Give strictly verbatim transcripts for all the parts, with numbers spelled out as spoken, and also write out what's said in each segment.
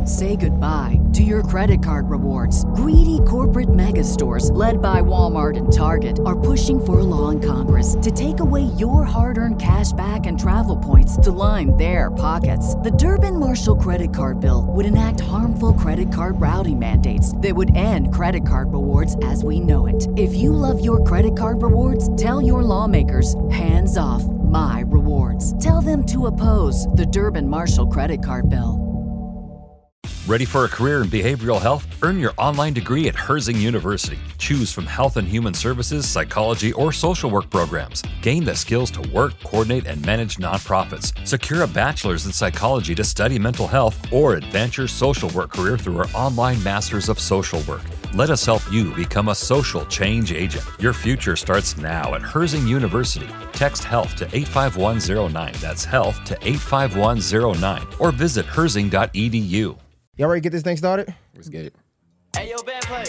Say goodbye to your credit card rewards. Greedy corporate mega stores, led by Walmart and Target, are pushing for a law in Congress to take away your hard-earned cash back and travel points to line their pockets. The Durbin-Marshall credit card bill would enact harmful credit card routing mandates that would end credit card rewards as we know it. If you love your credit card rewards, tell your lawmakers, hands off my rewards. Tell them to oppose the Durbin-Marshall credit card bill. Ready for a career in behavioral health? Earn your online degree at Herzing University. Choose from health and human services, psychology, or social work programs. Gain the skills to work, coordinate, and manage nonprofits. Secure a bachelor's in psychology to study mental health, or advance your social work career through our online Masters of Social Work. Let us help you become a social change agent. Your future starts now at Herzing University. Text HEALTH to eight five one zero nine. That's HEALTH to eight five one zero nine. Or visit herzing dot e d u. Y'all ready to get this thing started? Let's get it. Hey, yo, bad play.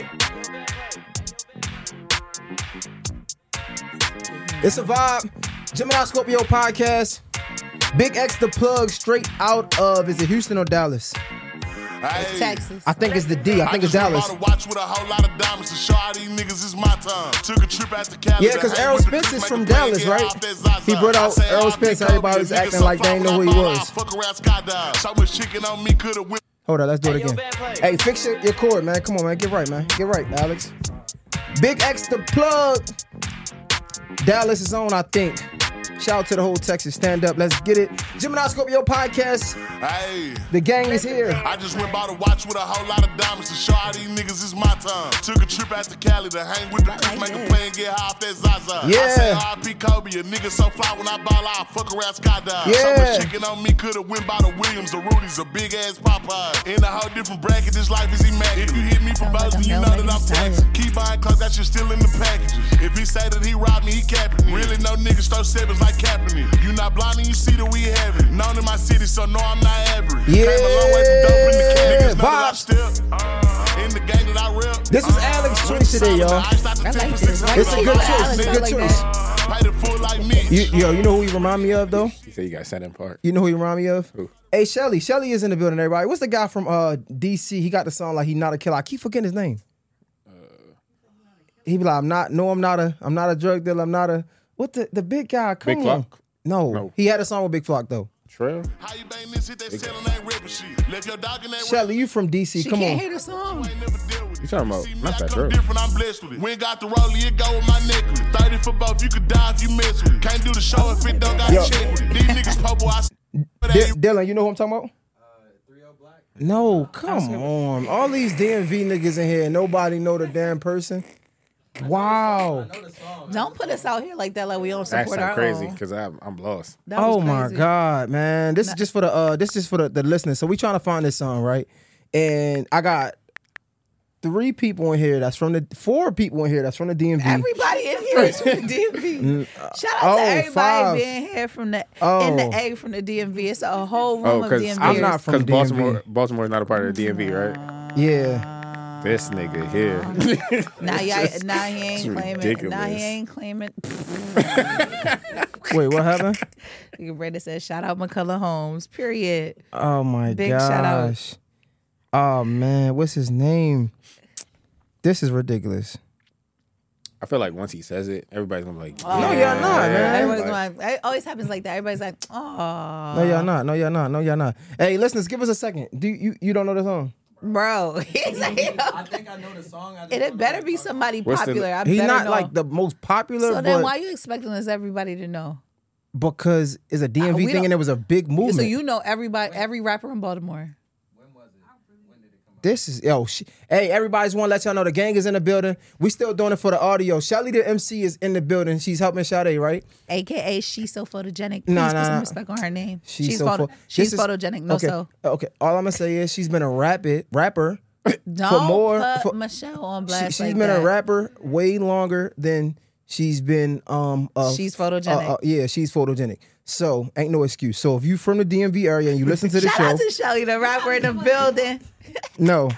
It's a vibe. Gemini Scorpio podcast. Big X the plug straight out of, is it Houston or Dallas? Hey, Texas. I think it's the D. I think it's Dallas. I just watch with a whole lot of diamonds to show all these niggas it's my time. Took a trip out to Cali. Yeah, because Errol Spence is from Dallas, right? He brought out Errol Spence. Everybody was acting like they didn't know who he was. So much chicken on me could have whipped. Hold on, let's do it Hey, yo, again. bad play. Hey, fix your, your cord, man. Come on, man. Get right, man. Get right, Alex. Big X the plug. Dallas is on, I think. Shout out to the whole Texas. Stand up. Let's get it. Gemini Scorpio podcast. Hey, The gang is here. I just went by to watch with a whole lot of diamonds to show all these niggas it's my time. Took a trip out to Cali to hang with the Crips, make a play and get high off that Zaza. Yeah. I say R I P Kobe, a nigga so fly when I ball out, fuck around skydive. So Yeah. much chicken on me could have went by the Williams, the Rudy's, a big ass Popeye. In a whole different bracket, this life is immaculate. If you hit me from Bozeman, you know that I'm taxing. Keep buying clothes, that shit still in the packages. If he say that he robbed me, he capping me. Really no niggas throw sevens like Kaepernick. You not blind and you see that we have it. Known in my city, so no, I'm not average. Yeah. Came a long way from dope in the can. Niggas know that I'm Vibes. still uh, in the game that I rep. This was Alex's choice today, y'all. I like this. It's a good choice. It's a good I like choice. Pay the full like me. You, yo, you know who he remind me of, though? You say you got set in part. You know who he remind me of? Who? Hey, Shelly. Shelly is in the building, everybody. What's the guy from uh, D C? He got the song like He Not a Killer. I keep forgetting his name. Uh, he be like, I'm not, no, I'm not a, I'm not a drug dealer. I'm not a, what the, the big guy? Come Big on. Flock? No. No. He had a song with Big Flock, though. Trail? How you bang this hit that selling ain't ripping shit. Left your dog in that Shelly, you from D C. She Come can't on. hear the song. You talking about, not that come trail. different, I'm blessed with it. We ain't got the rollie, it go with my necklace. thirty for both, you could die if you mess with it. Can't do the show if it don't got Yo. check with it. These niggas popo, I D- Dylan, you know who I'm talking about? No, come on. All these D M V niggas in here, and nobody know the damn person. Wow. Don't put us out here like that, like we don't That's support not our crazy own. because I'm, I'm lost. That was Oh my crazy. God, man. This is just for the uh this is for the, the listeners. So we trying to find this song, right? And I got three people in here that's from the four people in here that's from the D M V. Everybody in here is from the D M V. Shout out oh, to everybody five. being here from the Oh. in the A from the D M V. It's a whole room Oh, of because D M V. I'm not from Because D M V. Baltimore, Baltimore's not a part of the D M V, right? Yeah. This nigga here. Now, y'all, now he ain't It's claiming. Now ridiculous. he ain't claiming. Wait, what happened? Brenda said, "Shout out McCullough Holmes." Period. Oh my Big gosh. shout out. Oh man, what's his name? This is ridiculous. I feel like once he says it, everybody's gonna be like, Oh, No, y'all not, man. Everybody's going. It always happens like that. Everybody's like, "Oh, No, y'all not. No, y'all not. No, y'all not. Hey, listeners, give us a second. Do you you don't know the song? bro." He's like, I think I know the song. I just it don't know better the be part. somebody What's the- popular. I He's better not know. like the most popular, So but then, why are you expecting us everybody to know? because it's a D M V Uh, we thing don't- and it was a big movement. So you know everybody, every rapper in Baltimore. This is yo. Sh- hey, everybody's want to let y'all know the gang is in the building. We still doing it for the audio. Shelly, the M C, is in the building. She's helping Sade, right? A K A she's so photogenic. Please Nah, put nah, some nah. respect on her name. She's, She's, so photo, pho- she's this is- photogenic. No, okay, so okay. All I'm gonna say is she's been a rapid rapper. don't more- put for- Michelle on She, blast. she's like been that. a rapper way longer than she's been. Um, a- She's photogenic. uh, uh, yeah, she's photogenic. So ain't no excuse. So if you from the D M V area and you listen to the Shout show, out to Shelly, the rapper in the building. no,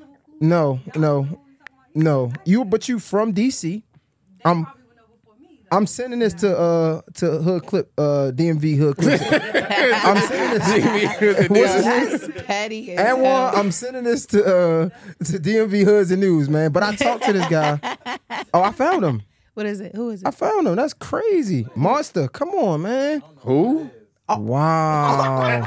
no, no, no. You, but you from D C. Um. I'm sending this to uh to Hood Clip, uh D M V Hood Clip. I'm sending this. What's his name? That's petty. as And hell. one, I'm sending this to uh to D M V Hoods and News, man. But I talked to this guy. Oh, I found him. What is it? Who is I it? found him. That's crazy. Monster, come on, man. Who? Wow.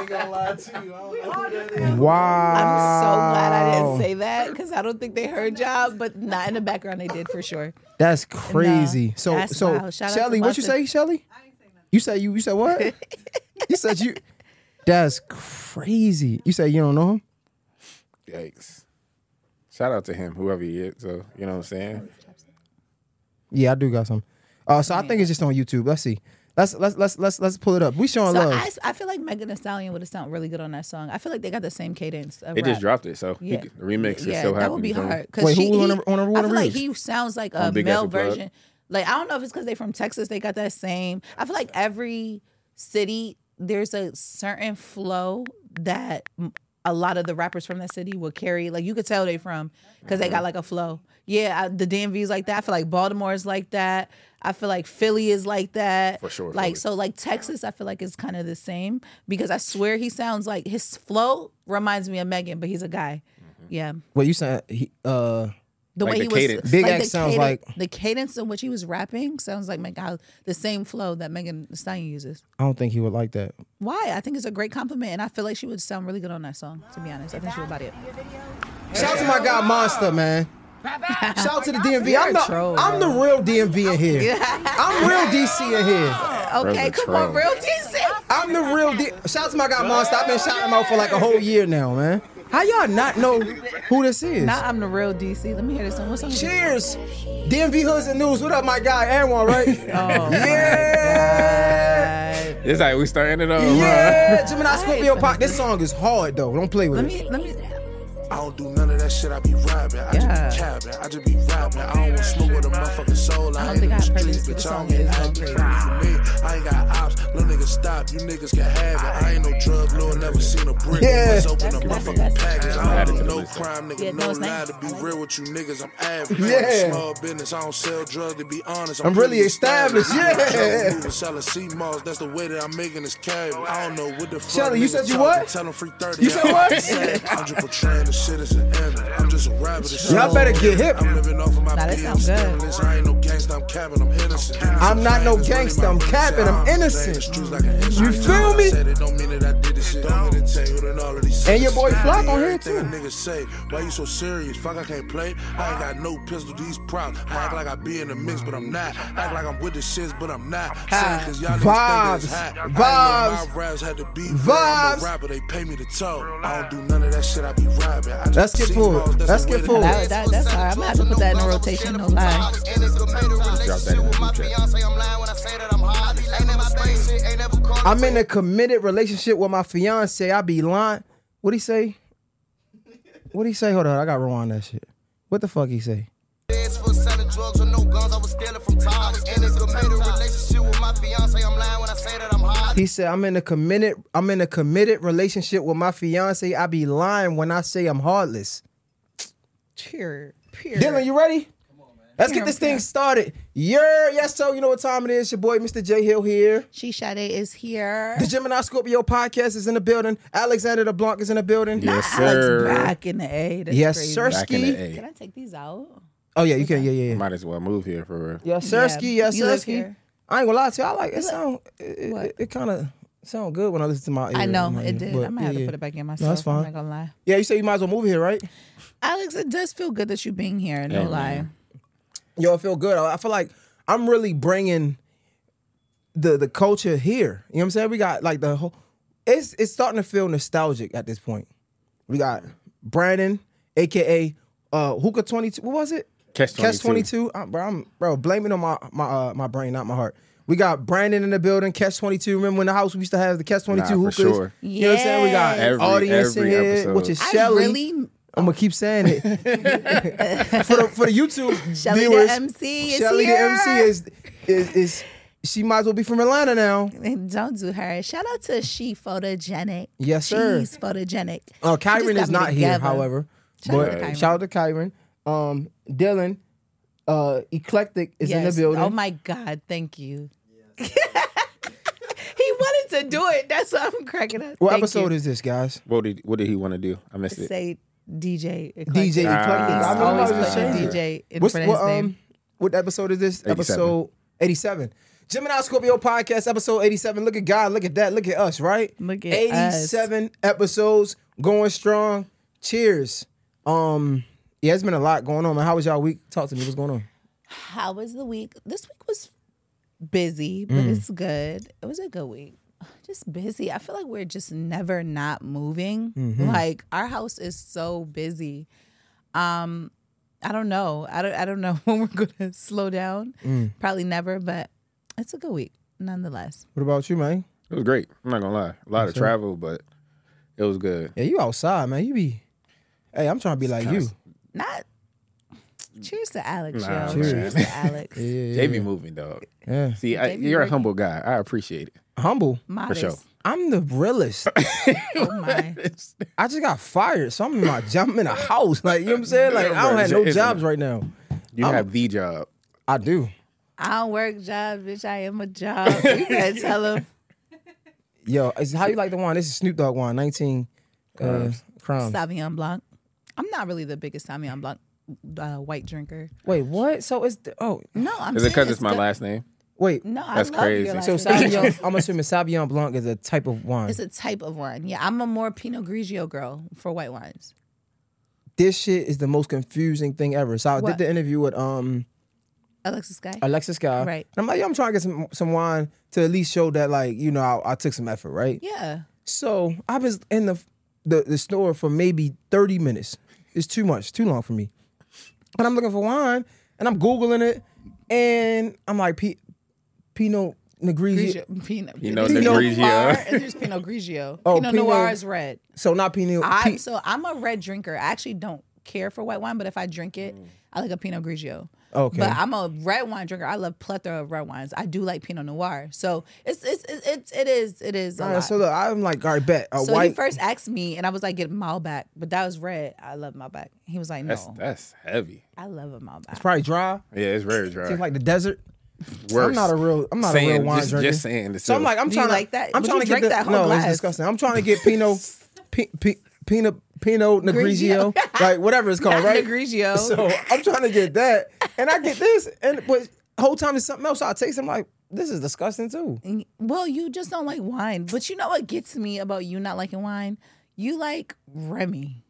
Wow. I'm so glad I didn't say that because I don't think they heard y'all, but not in the background they did for sure. That's crazy. No, so that's so wild. Shout out to Shelly, what you Monster. say, Shelly? You said you you said what? You said you that's crazy. You said you don't know him? Yikes. Shout out to him, whoever he is. So, you know what I'm saying? Yeah, I do got some. Uh so I think it's just on YouTube. Let's see. Let's let's let's let's let's pull it up. We showing So love. I, I feel like Megan Thee Stallion would have sounded really good on that song. I feel like they got the same cadence. Of They just rap. dropped it, so he Yeah. could- the remix is Yeah, so happy. that would be hard. Cause Wait, she, who on he, the- on the- on I the feel like remix? he sounds like a On Big male Ass Plug? version. Like I don't know if it's because they from Texas. They got that same. I feel like every city there's a certain flow that m- a lot of the rappers from that city will carry. Like you could tell they from because they got like a flow. Yeah, I, the D M V is like that. I feel like Baltimore is like that. I feel like Philly is like that. For sure, Like Philly. so, like Texas, I feel like is kind of the same because I swear he sounds like his flow reminds me of Megan, but he's a guy. Yeah. What you said he uh The Like way the he cadence. was, Big like X the sounds cadence, like- the cadence in which he was rapping sounds like Meg- how the same flow that Megan Thee Stallion uses. I don't think he would like that. Why? I think it's a great compliment, and I feel like she would sound really good on that song. To be honest, I think she would body it. Shout out to my guy Monster, man. Shout out to the D M V. I'm You're the, a troll, I'm the real D M V in here. Yeah. I'm real D C in here. Okay, a come on, troll. real decent. I'm the real D. Shout out to my guy Monster. I've been shouting him out for like a whole year now, man. How y'all not know who this is? Now I'm the real D C. Let me hear this one. What song? is it? Cheers. D M V Hoods and News. What up, my guy Anwan, right? Oh, yeah. God. It's like we starting it over. Yeah. Gemini Scorpio Pop. This song is hard though. Don't play with Let it. me, let me. I don't do none of that shit, I be rapping. I Yeah. just be capping, I just be rapping. I don't want smoke with a motherfucking soul. I I, don't ain't think in I the heard streets, this, but bitch. the I song don't get is active great. from me. I ain't got ops, little niggas stop. You niggas can have it. I ain't no drug lord, never seen a brick. Yeah. Let's open a That's- motherfucking that's- package. Add I it to don't the do no list. crime, nigga, Yeah, no, no it's lie. nice. To be I like real with you niggas, I'm average. Yeah. Small business, I don't sell drugs, to be honest. I'm really established, yeah. I'm selling sea malls, that's the way that I'm making this cash. I don't know what the fuck. Shelly, you niggas said you talking, what? Tell them free thirty. You said what? I'm just portraying the shit as an image. I'm just a rapper. Y'all better get hip. I'm living off of my Nah, that P M sound good. stimulus. I ain't no gangster, I'm capping, I'm innocent. I'm not no gangster, I'm capping, I'm innocent. You feel me? Said it don't mean that I did this shit. Don't mean to tell you that all of these And your boy shit. Flock on here, Everything too. a nigga say, why you so serious? Fuck, I can't play. I ain't got no pistol, these props. I act like I be in the mix, but I'm not. Act like I'm with the shits, but I'm not. Saying cause y'all niggas Vibes. think that's hot. I ain't Vibes. know my raps had to be real. Vibes. I'm a rapper, they pay me to talk. I don't do none of that shit, I be rapping. I just Let's get see forward. balls, that's Let's the get way that- forward. That, that, that's hard. I'm gonna have to put that in the rotation. No lie. Drop that in the group chat. I'm in a committed relationship with my fiance. I be lying. What'd he say? What'd he say? Hold on, I gotta rewind that shit. What the fuck he say? He said, I'm in a committed, I'm in a committed relationship with my fiance. I be lying when I say I'm heartless. Pure, pure. Dylan, you ready? Let's get Pure, this thing pure. started. Yeah, yes, so you know what time it is. Your boy, Mister J Hill here. She Sade is here. The Gemini Scorpio podcast is in the building. Alexander DeBlanc is in the building. Yes, Alex sir. back in the A. That's Yes, crazy. sir. Back in the Ski. Can A. I take these out? Oh yeah, you can. Yeah, yeah, yeah. Might as well move here for real. Yes, Yeah. Sirski. Yes, You live Sirski. here. I ain't gonna lie to you. I like it. Sound it, What? it, it kind of sound good when I listen to my. I ear- know my it ear, did. but I might have yeah, to yeah. put it back in myself. that's fine. I'm not gonna lie. Yeah, you say you might as well move here, right? Alex, it does feel good that you being here. No Yeah, lie. man. Yo, I feel good. I I feel like I'm really bringing the the culture here. You know what I'm saying? We got like the whole. It's it's starting to feel nostalgic at this point. We got Brandon, aka uh, Hookah twenty-two. What was it? Catch Catch twenty-two. twenty-two. I'm, bro, I'm bro. Blame it on my my uh, my brain, not my heart. We got Brandon in the building. Catch twenty-two. Remember when the house we used to have the Catch twenty-two Nah, for hookahs? sure. You know what I'm saying? We got Yes. Every- audience every in here, episode. which is I Shelly. really. I'm gonna keep saying it for the for the YouTube Shelly viewers. the M C is Shelly here. the M C is is is she might as well be from Atlanta now. Don't do her. Shout out to She Photogenic. Yes, sir. She's photogenic. Uh, She just Kyron got is me not here, together. however. Shout out but to Kyron. shout out to Kyron. Um, Dylan, Uh, Eclectic is in the Yes. building. Oh my God, thank you. He wanted to do it. That's why I'm cracking up. What Thank episode you. is this, guys? What did What did he want to do? I missed it. Say D J. Eclectic. D J Eclectic. Ah. I mean, Always I was just put changing. D J in What's, front of what, his name. um, what episode is this? eighty-seven. Episode eighty-seven. Gemini Scorpio podcast, episode eighty-seven. Look at God, look at that, look at us, right? Look at eighty-seven episodes, going strong. Cheers. Um, yeah, it's been a lot going on, man. How was y'all week? Talk to me. What's going on? How was the week? This week was busy, but Mm. it's good. It was a good week. Just busy. I feel like we're just never not moving. Mm-hmm. Like our house is so busy. Um, I don't know. I don't. I don't know when we're gonna slow down. Mm. Probably never, but it's a good week nonetheless. What about you, man? It was great. I'm not gonna lie. A lot of travel, but it was good. Yeah, you outside, man. You be. Hey, I'm trying to be like you. Not. Cheers to Alex, Nah, yo. Cheers. Cheers to Alex. Yeah, yeah, J B yeah. moving, dog. Yeah. See, I, J B you're a working. humble guy. I appreciate it. Humble. Modest. sure. I'm the realest. Oh my. I just got fired, so I'm in my I'm in a house. Like, you know what I'm saying? Like, I don't have no jobs right now. You have the job. I do. I don't work jobs, bitch. I am a job. You better tell him. Yo, it's how you like the wine? This is Snoop Dogg wine, nineteen uh, Crimes. Sauvignon Blanc. I'm not really the biggest Sauvignon Blanc uh, white drinker. Wait, what? So it's the, oh No, I'm Is it saying because it's my good. last name? wait. No, That's I love crazy. Your last So name. Sauvignon, I'm assuming Sauvignon Blanc is a type of wine. It's a type of wine. Yeah, I'm a more Pinot Grigio girl for white wines. This shit is the most confusing thing ever. So I What? did the interview with um Alexis Guy. Alexis Guy. Right. And I'm like, yo, I'm trying to get some some wine to at least show that, like, you know, I, I took some effort, right? Yeah. So I was in the, the the store for maybe thirty minutes. It's too much, too long for me. And I'm looking for wine, and I'm Googling it, and I'm like, P- Pinot Grigio. Grigio. Pinot, Pinot there's Grigio. Noir and there's Pinot Grigio. Oh, Pinot, Pinot- Noir is red. So not Pinot. I'm P- so I'm a red drinker. I actually don't care for white wine, but if I drink it, I like a Pinot Grigio. Okay. But I'm a red wine drinker. I love plethora of red wines. I do like Pinot Noir. So it's it's it's, it's it is it is a All right, lot. so look, I'm like, all right, bet. A So white. he first asked me, and I was like, "Get Malbec," but that was red. I love Malbec. He was like, "No, That's that's heavy. I love a Malbec." probably dry. Yeah, it's very dry. Seems like the desert. Worse. I'm not a real. I'm not Saying- a real wine just, drinker. Just saying. So I'm like, I'm Do trying you to like that? I'm Would trying you to drink get the, that whole no, glass? it's disgusting. I'm trying to get Pinot, P, P, Pinot, Pinot Grigio, like whatever it's called, Not right? Grigio. So I'm trying to get that, and I get this, and but the whole time it's something else. So I taste. I'm like, this is disgusting too. Well, you just don't like wine. But you know what gets me about you not liking wine? You like Remy.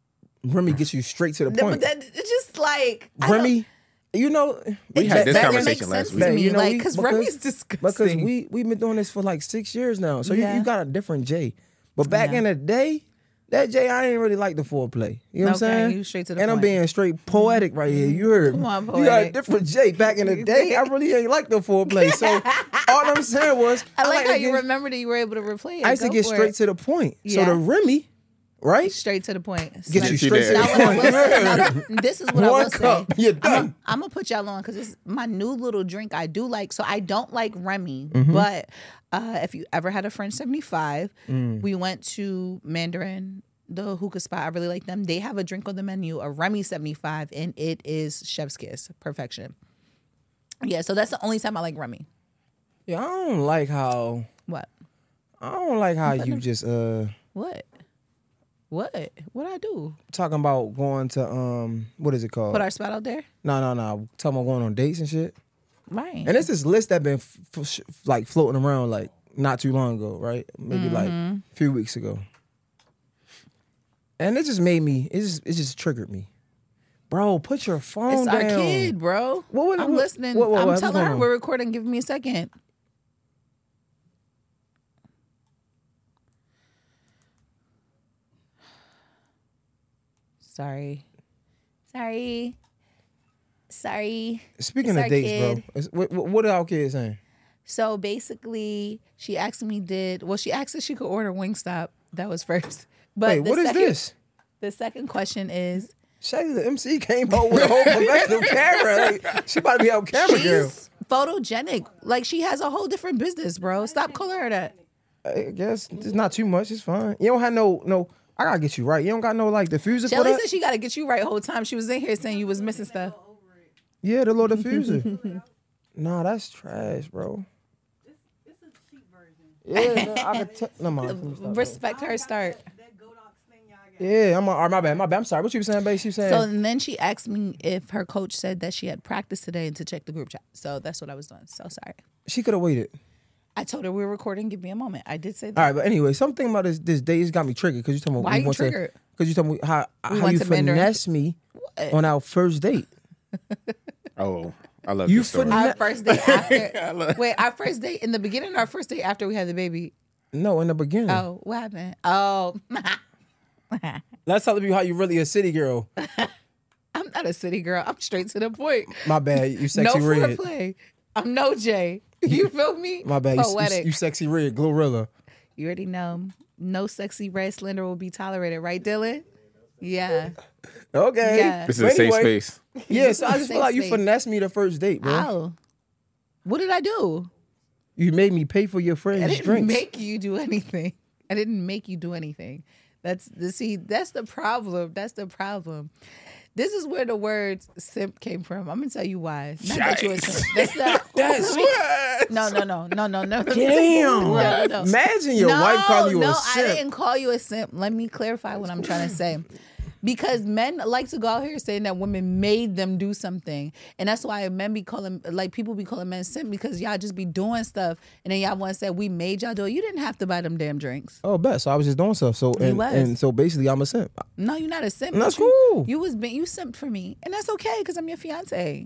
Remy gets you straight to the Th- point. But that, it's just like I don't- Remy, you know, We it had just this doesn't conversation make last sense week. to me, you know, like we- because because- Remy's disgusting. because we we've been doing this for like six years now. So Yeah. you, you got a different J. But back Yeah. in the day, that J, I ain't really like the foreplay. You know what I'm Okay, saying? you straight to the and I'm point. being straight poetic right here. You heard me. Come on, You got a poetic. different J. Back in the day, I really ain't like the foreplay. So all I'm saying was, I like how to you get- remember that you were able to replay it. I used to Go get for straight it. to the point. So Yeah. the Remy, right? straight to the point. Get So- you Get you straight to there. the Now, what I point. will say, now, this is what I One will cup, say. you're done. I'm gonna put y'all on because it's my new little drink. I do like, so I don't like Remy, Mm-hmm. but uh, if you ever had a French seventy-five, Mm. we went to Mandarin, the hookah spot. I really like them. They have a drink on the menu, a Remy seventy-five, and it is chef's kiss, perfection. Yeah, so that's the only time I like Remy. Yeah, I don't like how What? I don't like how you just uh What? What? What I do? talking about going to um what is it called? Put our spot out there? No, no, no. Talking about going on dates and shit. Right. And it's this list that been f- f- like floating around like not too long ago, right? Maybe like Mm-hmm. a few weeks ago. And it just made me. It just it just triggered me, bro. Put your phone It's down. our kid, bro. What- what- I'm what- listening. what- what- I'm what's telling going her on? we're recording. Give me a second. Sorry. Sorry. Sorry. Speaking It's of our dates, kid. bro. it's- What, what, what are our kids saying? So basically, she asked me, did, well, she asked if she could order Wingstop. That was first. But Wait, the what is second- this? The second question is, Shady, the M C came home with a whole professional camera. Like, she about to be out camera girl. she's photogenic. Like, she has a whole different business, bro. Stop calling her that. I guess it's not too much. It's fine. You don't have no no. I gotta get you right. You don't got no like diffuser for Shelly that. said she got to get you right whole time. She was in here saying you was missing stuff. Yeah, the little diffuser. Nah, that's trash, bro. It's, it's a cheap version. Yeah, no, I could tell. No, man, let me stop. Respect her start. That Godox thing y'all got. Yeah, I'm. A, my bad. My bad. I'm sorry. What you saying, babe? You saying? So and then she asked me if her coach said that she had practice today and to check the group chat. So that's what I was doing. So sorry. She could have waited. I told her we were recording. Give me a moment. I did say that. All right, but anyway, something about this this day has got me triggered because you told me Why we you went to- triggered? Because you told me how We how went you to Mandarin. finesse me on our first date. Oh, I love You this story. finesse- Our first date after. Wait, our first date in the beginning or our first date after we had the baby? No, in the beginning. Oh, what happened? Oh, Let's tell you how you really a city girl. I'm not a city girl. I'm straight to the point. My bad. You No sexy red. foreplay. I'm no Jay. You feel me? My bad. You, you, Poetic. you sexy red. Glorilla. You already know. No sexy red slender will be tolerated, right, Dylan? Yeah. Okay. Yeah. This is But a safe anyway, space. Yeah, so I just Safe feel like you space. finessed me the first date, bro. Ow. What did I do? You made me pay for your I friends' didn't drinks. make you do anything. I didn't make you do anything. That's the see. That's the problem. That's the problem. This is where the word simp came from. I'm gonna tell you why. Not that you a simp. That's not. That's No, no, no, no, no, no. Damn. No, no, no. Imagine your no, wife calling you no, a simp. I didn't call you a simp. Let me clarify what I'm trying to say. Because men like to go out here saying that women made them do something. And that's why men be calling, like people be calling men simp because y'all just be doing stuff. And then y'all want to say, we made y'all do it. You didn't have to buy them damn drinks. Oh, bet. So I was just doing stuff. So and, was. and so basically, I'm a simp. No, you're not a simp. That's but you, cool. You was being, you simped for me. And that's okay because I'm your fiance.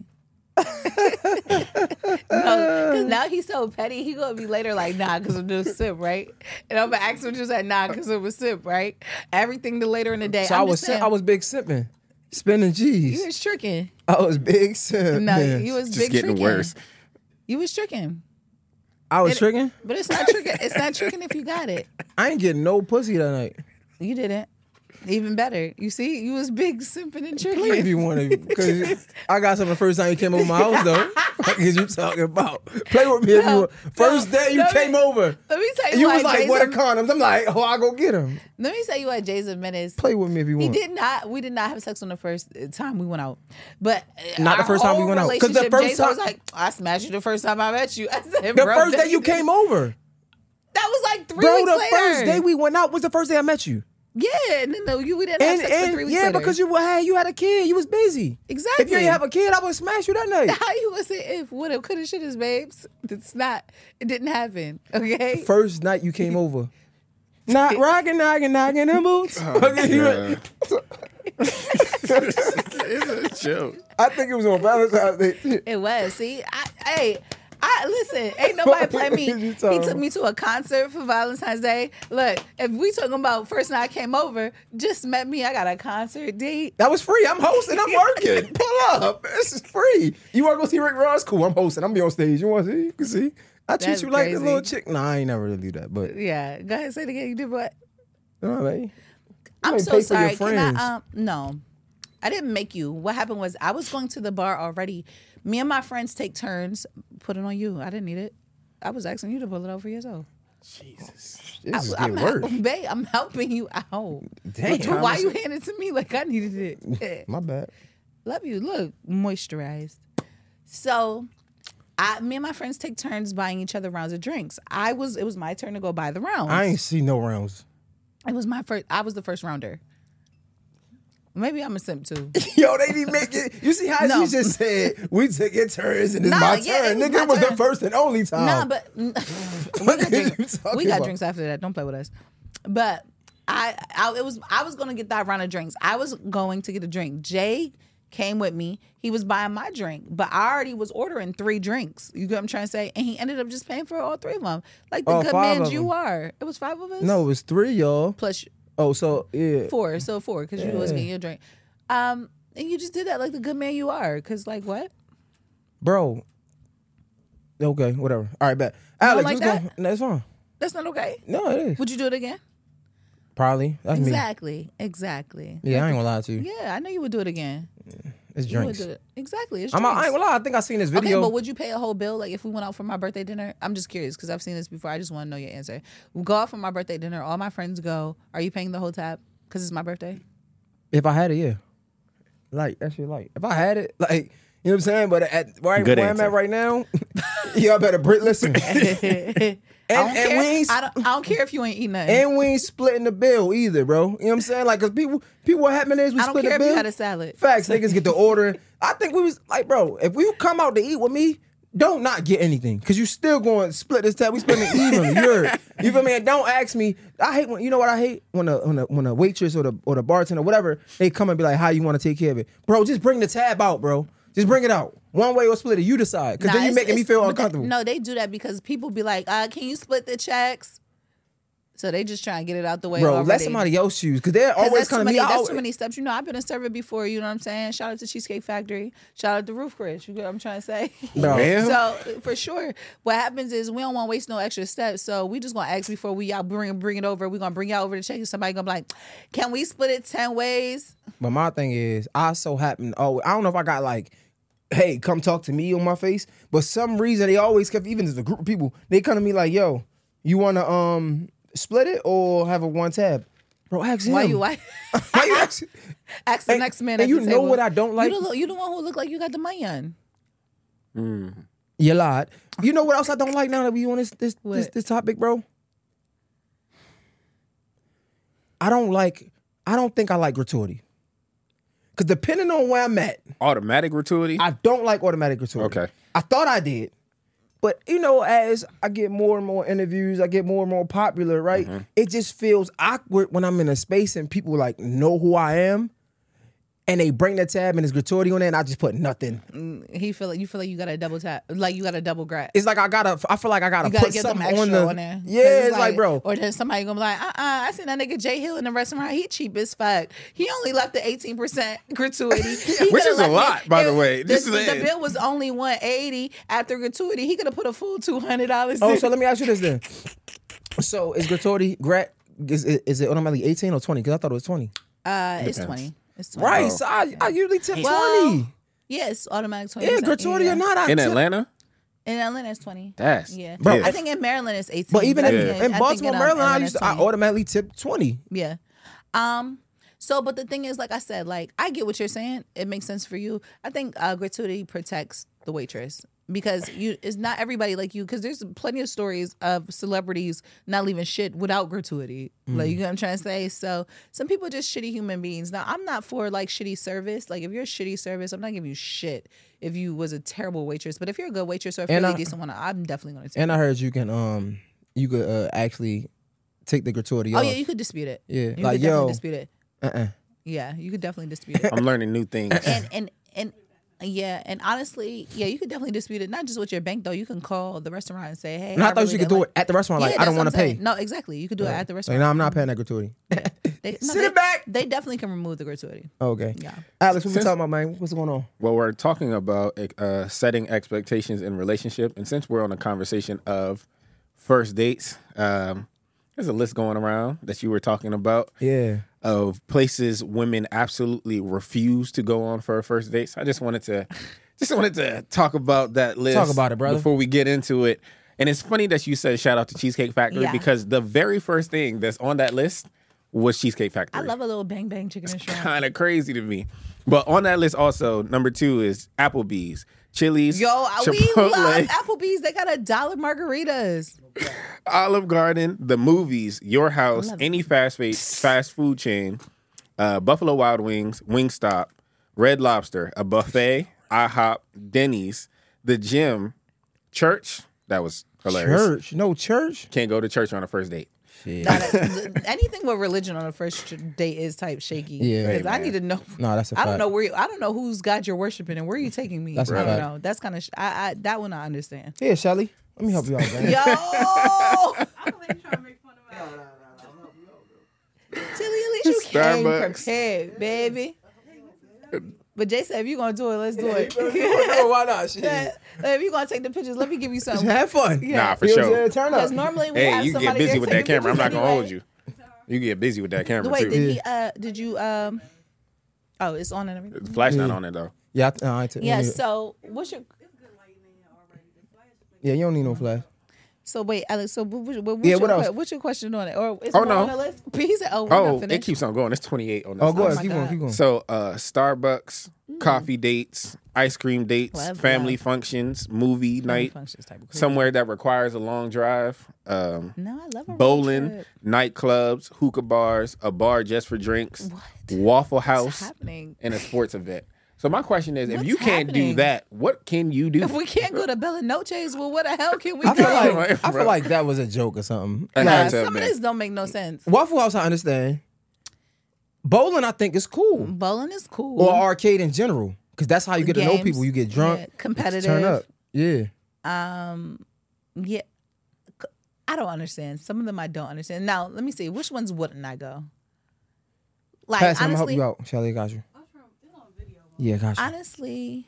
No, because now he's so petty. He gonna be later like, nah, because I'm just simp, right? And I'm gonna ask him just like, nah, because I'm a simp, right? Everything the later in the day. So I'm I was just simp, saying, I was big simping, spending G's. you was tricking. I was big simp. No, man. you was Just big getting tricking. worse. You was tricking. I was it- tricking. But it's not tricking. It's not tricking if you got it. I ain't getting no pussy that night. You didn't. Even better. You see, you was big simping and Play if tricking. you want to, because I got something the first time you came over my house though. What is you talking about? Play with me if you No, want. First no, day you let me- came over. Let me tell you, And you why was like, Jay's what a- are condoms? I'm like, oh, I go get them. Let me tell you what Jay's a menace. Play with me if you He want. did not. We did not have sex on the first time we went out. But uh, Not the our first time we whole went out. 'Cause the relationship, first Jay's time- always like, I smashed you the first time I met you. I said, The bro, first that day you didn't. came over. That was like three Bro, weeks the later. first day we went out was the first day I met you. Yeah, and then no, you we didn't have And, sex for and three weeks yeah, later. because you had you had a kid, you was busy. Exactly. If you didn't have a kid, I would smash you that night. How you gonna say if woulda coulda shoulda babes? It's not. It didn't happen. Okay. First night you came over. Not rocking, knocking, knocking them boots. Okay, you went- It's a joke. I think it was on Valentine's Day. It was. See, I, hey, I listen. Ain't nobody play me. You He talking took me to a concert for Valentine's Day. Look, if we talking about first night I came over, just met me. I got a concert date. That was free. I'm hosting. I'm working. Pull up. This is free. You want to go see Rick Ross? Cool. I'm hosting. I'm be on stage. You want to see? You can see. I treat That's you like crazy. the little chick. Nah, I ain't never really do that. But Yeah, go ahead. Say it again. You did what? no, man. I'm ain't so pay for your sorry. Can friends. I? Um, no, I didn't make you. What happened was I was going to the bar already. Me and my friends take turns. Put it on you. I didn't need it. I was asking you to pull it over yourself. This is I'm, getting worse. babe, I'm helping you out. Damn. But why you hand it to me like I needed it? My bad. Love you. Look, moisturized. So, I, me and my friends take turns buying each other rounds of drinks. I was, it was my turn to go buy the rounds. I ain't see no rounds. It was my first. I was the first rounder. Maybe I'm a simp too. Yo, they didn't make it. You see how No. she just said, we took your turns and it's Nah, my yeah, turn. it was Nigga, my it was the turn. first and only time. Nah, but we got, What drink- are you talking we got about? drinks after that. Don't play with us. But I, I, it was. I was gonna get that round of drinks. I was going to get a drink. Jay came with me. He was buying my drink, but I already was ordering three drinks. You get what I'm trying to say? And he ended up just paying for all three of them, like the Oh, good five man of you them. are. It was five of us. No, it was three, y'all. plus Oh, so yeah. four, so four because you was Yeah. getting your drink. Um, and you just did that like the good man you are. Cause like what? Bro. Okay, whatever. All right, bet. don't Alex, like what's that? going? That's fine. That's not okay. No, it is. Would you do it again? Probably. That's me. Exactly. Exactly. Yeah, I ain't gonna lie to you. Yeah, I know you would do it again. It's You would drinks. do it. Exactly. It's I'm, drinks. I ain't gonna lie. I think I seen this Okay, video. but would you pay a whole bill? Like if we went out for my birthday dinner? I'm just curious because I've seen this before. I just want to know your answer. We go out for my birthday dinner. All my friends go. Are you paying the whole tab? Because it's my birthday. If I had it, yeah. Like, that shit, like, if I had it, like, You know what I'm saying? But at right Good where answer. I'm at right now, y'all better Brit listen. I don't And, and care. we ain't I don't, I don't care if you ain't eating nothing. and we ain't splitting the bill either, bro. You know what I'm saying? Like, cause people, people, what happened is we I don't split care the if you bill. had a salad. Facts, niggas get the order. I think we was like, bro, if we come out to eat with me, don't not get anything, cause you still going to split this tab. We splitting it evenly. You heard? You feel me? And don't ask me. I hate when you know what I hate when a when a when a waitress or the or the bartender or whatever they come and be like, how you want to take care of it, bro? Just bring the tab out, bro. Just bring it out. One way or split it. You decide, cause Nah, then you it's- making me it's- feel but uncomfortable. that- no, they do that because people be like, uh, "Can you split the checks?" So they just try and get it out the way. Bro, already. let somebody else choose, cause they're 'Cause always that's too coming to many, me. I That's always- too many steps. You know, I've been a server before. You know what I'm saying? Shout out to Cheesecake Factory. Shout out to Roof Chris. You get what I'm trying to say? Bro. Man. So for sure, what happens is we don't want to waste no extra steps. So we just gonna ask before we y'all bring bring it over. We gonna bring y'all over to check. And somebody gonna be like, "Can we split it ten ways?" But my thing is, I so happen. Oh, I don't know if I got like, hey, come talk to me on my face. But some reason they always kept, even as a group of people, they come to me like, yo, you want to um split it or have a one tab? Bro, ask him. Why you why? Why you ask? Ask the And- next man. and at you the know table. what I don't like? You the, you the one who look like you got the money on. You lied. You know what else I don't like now that we on this this this, What? this topic, bro? I don't like. I don't think I like gratuity. Cause depending on where I'm at, Automatic gratuity. I don't like automatic gratuity. Okay. I thought I did. But you know, as I get more and more interviews, I get more and more popular, right? Mm-hmm. It just feels awkward when I'm in a space and people like know who I am and they bring the tab and it's gratuity on there and I just put nothing. He feel like you feel like you got a double tap, like you got a double grab. It's like I gotta I feel like I gotta, You gotta put get them something extra on the on there. 'Cause Yeah, it's like, bro. Or then somebody gonna be like, uh uh I seen that nigga Jay Hill in the restaurant. He cheap as fuck. He only left the eighteen percent gratuity. He Which coulda is a left lot, it- by the it- way. The, This is the it. bill was only one eighty after gratuity. He could have put a full two hundred dollars. Oh, so let me ask you this then. So is gratuity grat is, is it automatically eighteen or twenty? Because I thought it was twenty. uh, it's twenty. It's twenty. Right. So I, I usually tip Well, twenty. Yes, automatic twenty. Yeah, gratuity or not, I in tip. Atlanta. In Atlanta, it's twenty. That's Yeah, Bro, I think in Maryland it's eighteen. But even I in, think in I think Baltimore, in, um, Maryland, I Atlanta used it's to, I twenty. automatically tip twenty. Yeah. Um. So, but the thing is, like I said, like I get what you're saying. It makes sense for you. I think uh, gratuity protects the waitress because you it's not everybody like you. Because there's plenty of stories of celebrities not leaving shit without gratuity. Like you know what I'm trying to say. So some people are just shitty human beings. Now I'm not for like shitty service. Like if you're a shitty service, I'm not giving you shit. If you was a terrible waitress, but if you're a good waitress or a And fairly I- decent one, I'm definitely gonna take. And it. I heard you can um you could uh, actually take the gratuity Oh off. yeah, you could dispute it. Yeah, you like, could definitely yo. dispute it. Uh-uh. Yeah, you could definitely dispute it. I'm learning new things. and and and yeah, and honestly, yeah, you could definitely dispute it. Not just with your bank though. You can call the restaurant and say, "Hey, And I, I thought really you could didn't do like- it at the restaurant. Like Yeah, I don't that's what want to I'm pay. saying. No, exactly. You could do it at the Like, restaurant. no, I'm not paying that gratuity. They, no, Sit they, it back. They definitely can remove the gratuity. Okay. Yeah. Alex, what we Since- talking about, man? What's going on? Well, we're talking about uh, setting expectations in relationship, and since we're on a conversation of first dates, um, there's a list going around that you were talking about Yeah. of places women absolutely refuse to go on for first dates. I just wanted to, just wanted to talk about that list. Talk about it, brother. Before we get into it. And it's funny that you said shout out to Cheesecake Factory Yeah. because the very first thing that's on that list was Cheesecake Factory. I love a little bang bang chicken and shrimp. Kind of crazy to me. But on that list also, number two is Applebee's, Chili's, Yo, I- we Chipotle, love Applebee's. They got a dollar margaritas. Olive Garden, the movies, Your House, love any fast fa- fast food chain, uh, Buffalo Wild Wings, Wingstop, Red Lobster, a buffet, IHOP, Denny's, the gym, church. That was hilarious. Church. No church. Can't go to church on a first date. Shit. Nah, that- anything with religion on the first date is type shaky. Yeah. because I Hey, need to know. No, that's a I don't fact. know where. You, I don't know whose God you're worshiping and where you taking me. That's a I don't fact. know. That's kind of. Sh- I, I that one I understand. Here, Shelly. Let me help you out, man. Yo, I don't let you try to make fun of my Tilly, at least you came Starbucks. prepared, baby. But Jay said, if you're gonna do it, let's do it. Oh, why not? Shit. If you're gonna take the pictures, let me give you something. Have fun. Yeah. Nah, for You know what I'm sure. saying? Turn up. Because normally we Hey, have you can somebody get busy there with that taking camera. I'm not pictures gonna hold anyway. you. You get busy with that camera Wait, too. did he? Uh, did you? Um. Oh, it's on and everything. The flash not on it though. Yeah, I, uh, I t- Yeah. yeah. So what's your? Yeah, you don't need no flash. So wait, Alex. So what, what, what's, Yeah, your, what else? que- what's your question on it? Or is Oh, it no. on the list? He said, "Oh, we're Oh, not it finished." keeps on going. It's twenty-eight on this. Oh, go list. ahead. Keep my going. God. Keep going. So, uh, Starbucks, coffee dates, ice cream dates, Love family that. functions, movie night, functions type of crazy. somewhere that requires a long drive, um, No, I love a road bowling, trip. nightclubs, hookah bars, a bar just for drinks, What? Waffle What's House, happening? and a sports event. So my question is, if What's you can't happening? do that, what can you do? If we can't go to Bella Noche's, well, what the hell can we I feel go? like Right, I bro. feel like that was a joke or something. That Nah, had to have some of been. this don't make no sense. Waffle House, I understand. Bowling, I think is cool, Bowling is cool. or arcade in general, because that's how you get to know Games, people. You get drunk, yeah, competitive. turn up. Yeah, Um, yeah, c- I don't understand. Some of them I don't understand. Now, let me see. Which ones wouldn't I go? Like Pass, I'm gonna help honestly, you out. Shelly, got you. Yeah, got you. honestly,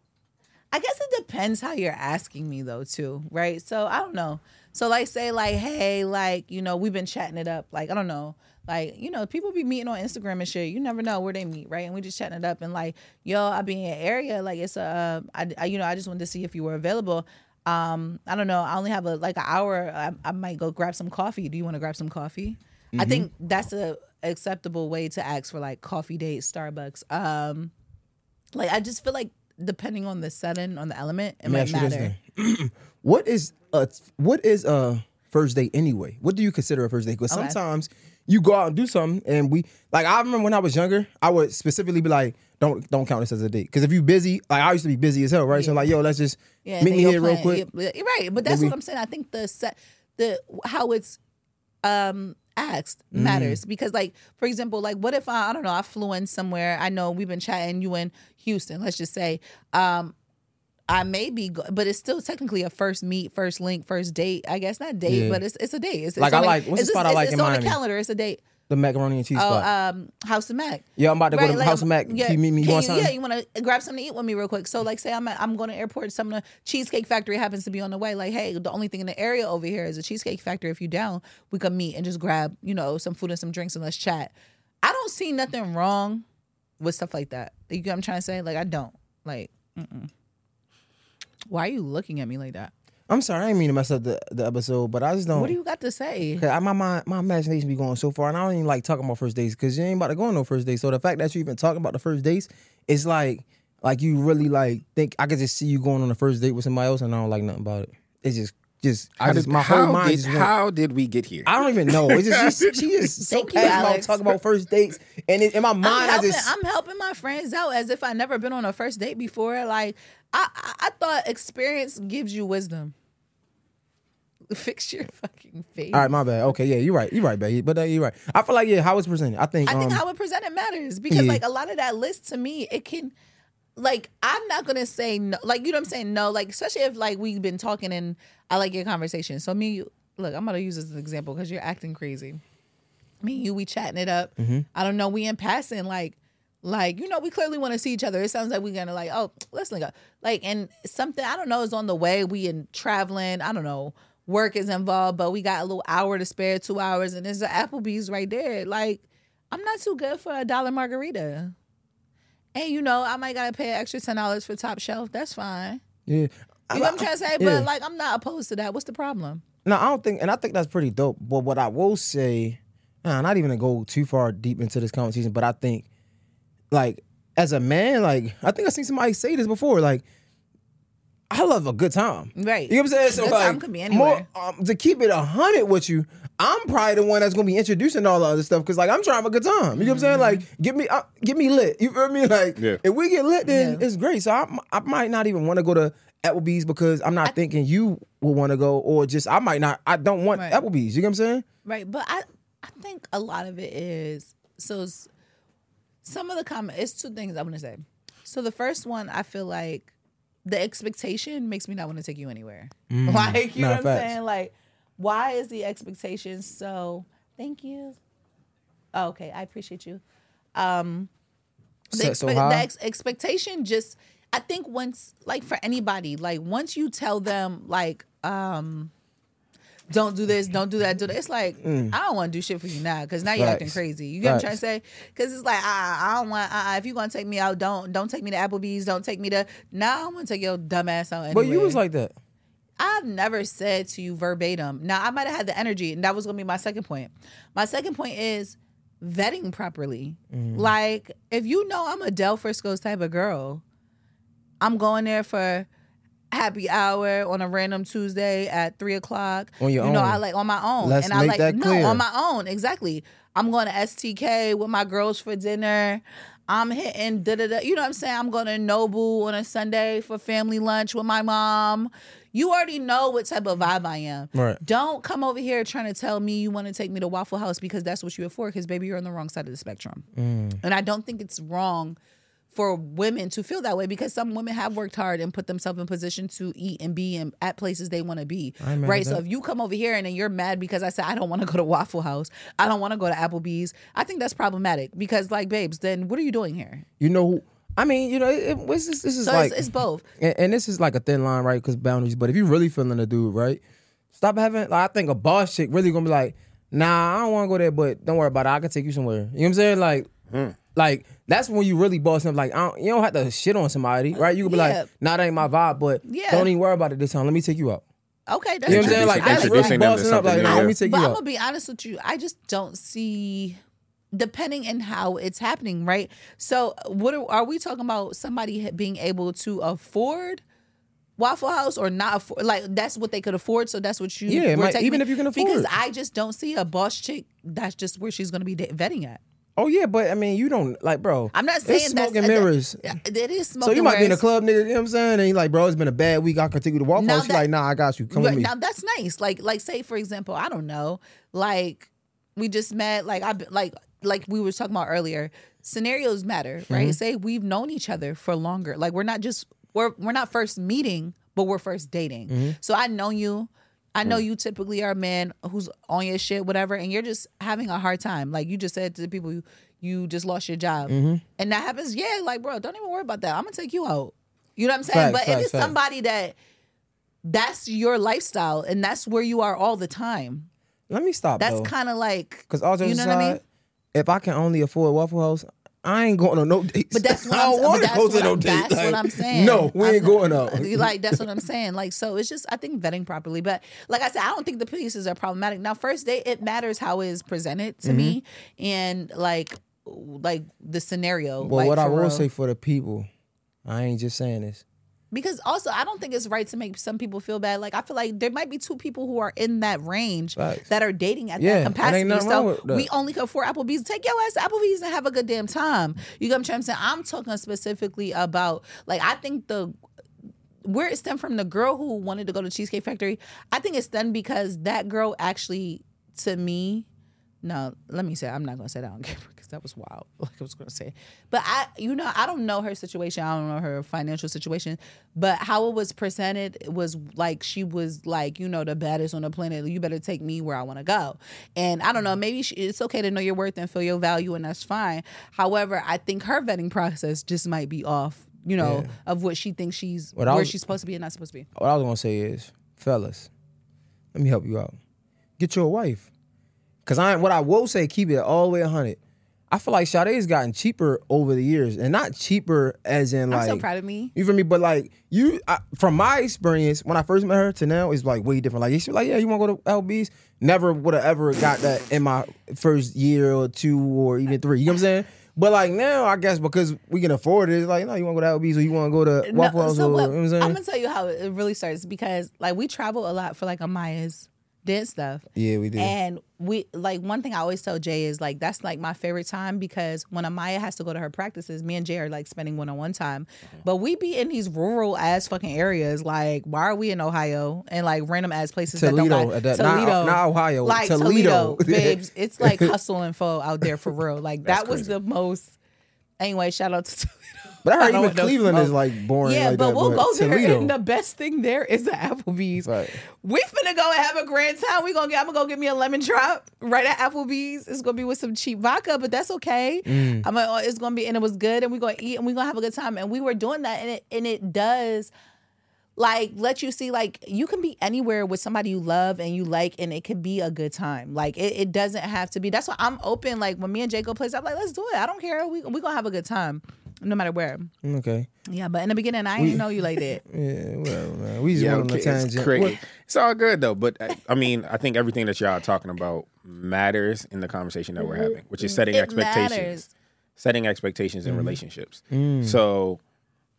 I guess it depends how you're asking me though, too, right? So I don't know. So like, say like, hey, like you know, we've been chatting it up. Like I don't know. Like, you know, people be meeting on Instagram and shit. You never know where they meet, right? And we just chatting it up and like, yo, I be in your area. Like, it's a, uh, I, I, you know, I just wanted to see if you were available. Um, I don't know. I only have a like an hour. I, I might go grab some coffee. Do you want to grab some coffee? I think that's a acceptable way to ask for like coffee date, Starbucks. Um, like, I just feel like depending on the setting, on the element, it Let me might ask you this matter. then. What is a what is a first date anyway? What do you consider a first date? Because Okay. sometimes you go out and do something, and we like. I remember when I was younger, I would specifically be like, "Don't don't count this as a date." Because if you busy, like I used to be busy as hell, right? So like, yo, let's just Yeah, meet then me you'll here real plan- quick. yeah, yeah, right, but that's we- what I'm saying. I think the set, the how it's um asked Mm. matters because, like, for example, like, what if I I don't know I flew in somewhere. I know we've been chatting. You in Houston, let's just say. Um, I may be, go- but it's still technically a first meet, first link, first date. I guess not date, Yeah. but it's it's a date. It's, Like, it's I on the- like- what's the it's spot just- I like it's, in it's on Miami? the calendar. It's a date. The macaroni and cheese Oh, spot. um, House of Mac. Yeah, I'm about to go to like, House I'm- of Mac. yeah, Can you meet me? You can want you- something? Yeah, you want to grab something to eat with me real quick. So, like, say I'm at, I'm going to airport. Some of the Cheesecake Factory happens to be on the way. Like, hey, the only thing in the area over here is a Cheesecake Factory. If you down, we can meet and just grab, you know, some food and some drinks and let's chat. I don't see nothing wrong with stuff like that. You get what I'm trying to say? Like, I don't. Like, mm-mm. Why are you looking at me like that? I'm sorry, I didn't mean to mess up the, the episode, but I just don't. What do you got to say? Cause I, my mind, my imagination be going so far, and I don't even like talking about first dates because you ain't about to go on no first dates. So the fact that you even talking about the first dates, it's like, like you really like think I could just see you going on a first date with somebody else, and I don't like nothing about it. It's just, just I How just did, my how whole mind did, just went. how did we get here? I don't even know. It's just she, she is so Thank you, passionate about Alex. talking about first dates, and it, in my I'm mind, I helping, just I'm helping my friends out as if I never been on a first date before. Like, I, I, I thought experience gives you wisdom. Fix your fucking face. all right. My bad. Okay, yeah, you're right. You're right, baby. But uh, you're right. I feel like yeah, how it's presented. I think. I think um, how it presented matters because, yeah. like, a lot of that list to me, it can, like, I'm not gonna say no. Like, you know what I'm saying? No, like, especially if like we've been talking and I like your conversation. So me, and you, look, I'm gonna use this as an example because you're acting crazy. Me and you, we chatting it up. Mm-hmm. I don't know, we in passing, like, like you know, we clearly want to see each other. It sounds like we're gonna like, oh, let's link up. Like, and something I don't know is on the way. We in traveling. I don't know. Work is involved, but we got a little hour to spare, two hours, and there's an Applebee's right there. Like, I'm not too good for a dollar margarita. And you know, I might gotta pay an extra ten dollars for top shelf. That's fine. yeah. You know what I'm trying to say? Yeah. But like, I'm not opposed to that. What's the problem? No, I don't think, and I think that's pretty dope. But what I will say, nah, not even to go too far deep into this conversation, but I think, like, as a man, like, I think I seen somebody say this before, like, I love a good time. Right. You know what I'm saying? So Good like, time could be anywhere. more, um, to keep it a hundred with you, I'm probably the one that's gonna be introducing all the other stuff because like I'm trying to have a good time. You know what I'm saying? Mm-hmm. Like, get me, uh, get me lit. You feel me? Like, Yeah. if we get lit, then Yeah. it's great. So I, I might not even want to go to Applebee's because I'm not thinking you will want to go, or just I might not. I don't want Right. Applebee's. You know what I'm saying? Right. But I, I think a lot of it is so. s- Some of the comment. It's two things I want to say. So the first one, I feel like the expectation makes me not want to take you anywhere. Like, you Nah, know what I'm facts. saying? Like, why is the expectation so? Thank you. Oh, okay, I appreciate you. Um, the, Set so expe- high? the ex- expectation just, I think once, like for anybody, like once you tell them, like, um, don't do this, don't do that, do that. It's like, I don't want to do shit for you now because now you're acting Mm. Facts. crazy. You get what I'm trying to Facts. say? Because it's like, I, I don't want, uh, if you're going to take me out, don't don't take me to Applebee's, don't take me to, now I want to take your dumb ass out anyway. But you was like that. I've never said to you verbatim. Now, I might have had the energy, and that was going to be my second point. My second point is vetting properly. Mm. Like, if you know I'm a Del Frisco's type of girl, I'm going there for happy hour on a random Tuesday at three o'clock. On your you know, own. I like on my own. Let's and I make like that no clear. on my own. Exactly. I'm going to S T K with my girls for dinner. I'm hitting da da da. You know what I'm saying? I'm going to Nobu on a Sunday for family lunch with my mom. You already know what type of vibe I am. Right. Don't come over here trying to tell me you want to take me to Waffle House because that's what you afford. Because baby, you're on the wrong side of the spectrum. Mm. And I don't think it's wrong for women to feel that way because some women have worked hard and put themselves in position to eat and be in, at places they want to be. I'm mad Right. at So that. if you come over here and then you're mad because I said I don't want to go to Waffle House, I don't want to go to Applebee's, I think that's problematic because like, babes, then what are you doing here? You know who? I mean, you know, it, it, this is this is So like it's, it's both. and, and this is like a thin line, right? Because boundaries. But if you really feeling a dude, right? Stop having. Like, I think a boss chick really gonna be like, nah, I don't want to go there, but don't worry about it. I can take you somewhere. You know what I'm saying? Like, like that's when you really boss up. Like, I don't, you don't have to shit on somebody, right? You can be Yeah. like, nah, that ain't my vibe, but Yeah. don't even worry about it this time. Let me take you out. Okay, that's You know what I'm saying? Like, that's really Introducing them to bossing up. Like, something nah, new. let me take but you I'm out. gonna be honest with you. I just don't see, depending on how it's happening, right? So, what are, are we talking about? Somebody ha- being able to afford Waffle House or not afford? Like that's what they could afford. So that's what you. Yeah, it were might- taking even me- if you can afford Because it. I just don't see a boss chick. That's just where she's gonna be da- vetting at. Oh yeah, but I mean, you don't like, bro. I'm not it's saying that's smoke and mirrors. That, it is smoke. So you and might be in a mirrors. club, nigga, you know what I'm saying? And you like, bro, it's been a bad week. I can take you to Waffle Now House. She that- like, nah, I got you. Come Right, with me. now that's nice. Like, like say for example, I don't know, like we just met. Like I like like we were talking about earlier. Scenarios matter, right? Mm-hmm. Say we've known each other for longer. Like we're not just we're we're not first meeting, but we're first dating. Mm-hmm. So I know you. I Mm. know you typically are a man who's on your shit, whatever, and you're just having a hard time. Like you just said to the people, you, you just lost your job, Mm-hmm. and that happens. Yeah, like bro, don't even worry about that. I'm gonna take you out. You know what I'm saying? Facts, but facts, if it's facts. somebody that that's your lifestyle and that's where you are all the time, Let me stop. that's though. kind of like Because all jokes you know aside, what I mean? if I can only afford Waffle House, I ain't going on no dates. But that's what I I'm, don't but want to that's go what to no I'm, dates. that's what Like, I'm saying. No, we I'm ain't not- going out. Like that's what I'm saying. Like so, it's just I think vetting properly. But like I said, I don't think the pieces are problematic. Now, first date, it matters how it is presented to me and like like the scenario. Well, like, what I for will real. say for the people, I ain't just saying this. Because also, I don't think it's right to make some people feel bad. Like I feel like there might be two people who are in that range Facts. that are dating at Yeah, that and capacity. ain't nothing wrong So with that. we only can afford Applebee's. Take your ass to Applebee's and have a good damn time. You get what I'm saying? I'm talking specifically about like I think the where it stemmed from the girl who wanted to go to Cheesecake Factory. I think it stemmed because that girl actually, to me, no, let me say I'm not gonna say that on camera because that was wild. Like I was gonna say, but I, you know, I don't know her situation. I don't know her financial situation, but how it was presented was like she was like, you know, the baddest on the planet. You better take me where I want to go. And I don't know, maybe she, it's okay to know your worth and feel your value, and that's fine. However, I think her vetting process just might be off. You know, Yeah. of what she thinks she's What I where was- she's supposed to be and not supposed to be. What I was gonna say is, fellas, let me help you out. Get you a wife. Cause I what I will say, keep it all the way a hundred. I feel like Sade's gotten cheaper over the years, and not cheaper as in like. I'm so proud of me. You feel me? But like you, I, from my experience, when I first met her to now, it's like way different. Like she was like, yeah, you want to go to L B's? Never would have ever got that in my first year or two or even three. You know what I'm saying? But like now, I guess because we can afford it, it's like, no, you want to go to L B's or you want to go to Waffle House so or, what- you know what I'm saying? I'm gonna tell you how it really starts because like we travel a lot for like Amaya's dance stuff. Yeah, we do. And we like one thing I always tell Jay is like that's like my favorite time because when Amaya has to go to her practices, me and Jay are like spending one on one time. But we be in these rural ass fucking areas. Like why are we in Ohio and like random ass places Toledo, that don't at got that- not- Toledo, not Ohio, like Toledo. Toledo, babes. It's like hustle and flow out there for real. Like that was the most. Anyway, shout out to Toledo. But I heard don't even know what those Cleveland is smoke. like boring. Yeah, like but that, we'll go there, Toledo. and the best thing there is the Applebee's. Right. We finna go and have a grand time. We gonna get. I'm gonna go get me a lemon drop right at Applebee's. It's gonna be with some cheap vodka, but that's okay. Mm. I'm gonna, it's gonna be, and it was good, and we gonna eat, and we gonna have a good time. And we were doing that, and it and it does. Like let you see, like you can be anywhere with somebody you love and you like, and it can be a good time. Like it, it doesn't have to be. That's why I'm open. Like when me and Jay go places, I'm like, let's do it. I don't care. We we gonna have a good time, no matter where. Okay. Yeah, but in the beginning, I didn't know you like that. Yeah, whatever, man. We just Yeah, went on a okay, it's tangent. crazy. What- It's all good though, but I, I mean, I think everything that y'all are talking about matters in the conversation that we're having, which is setting It expectations, matters. setting expectations in relationships. So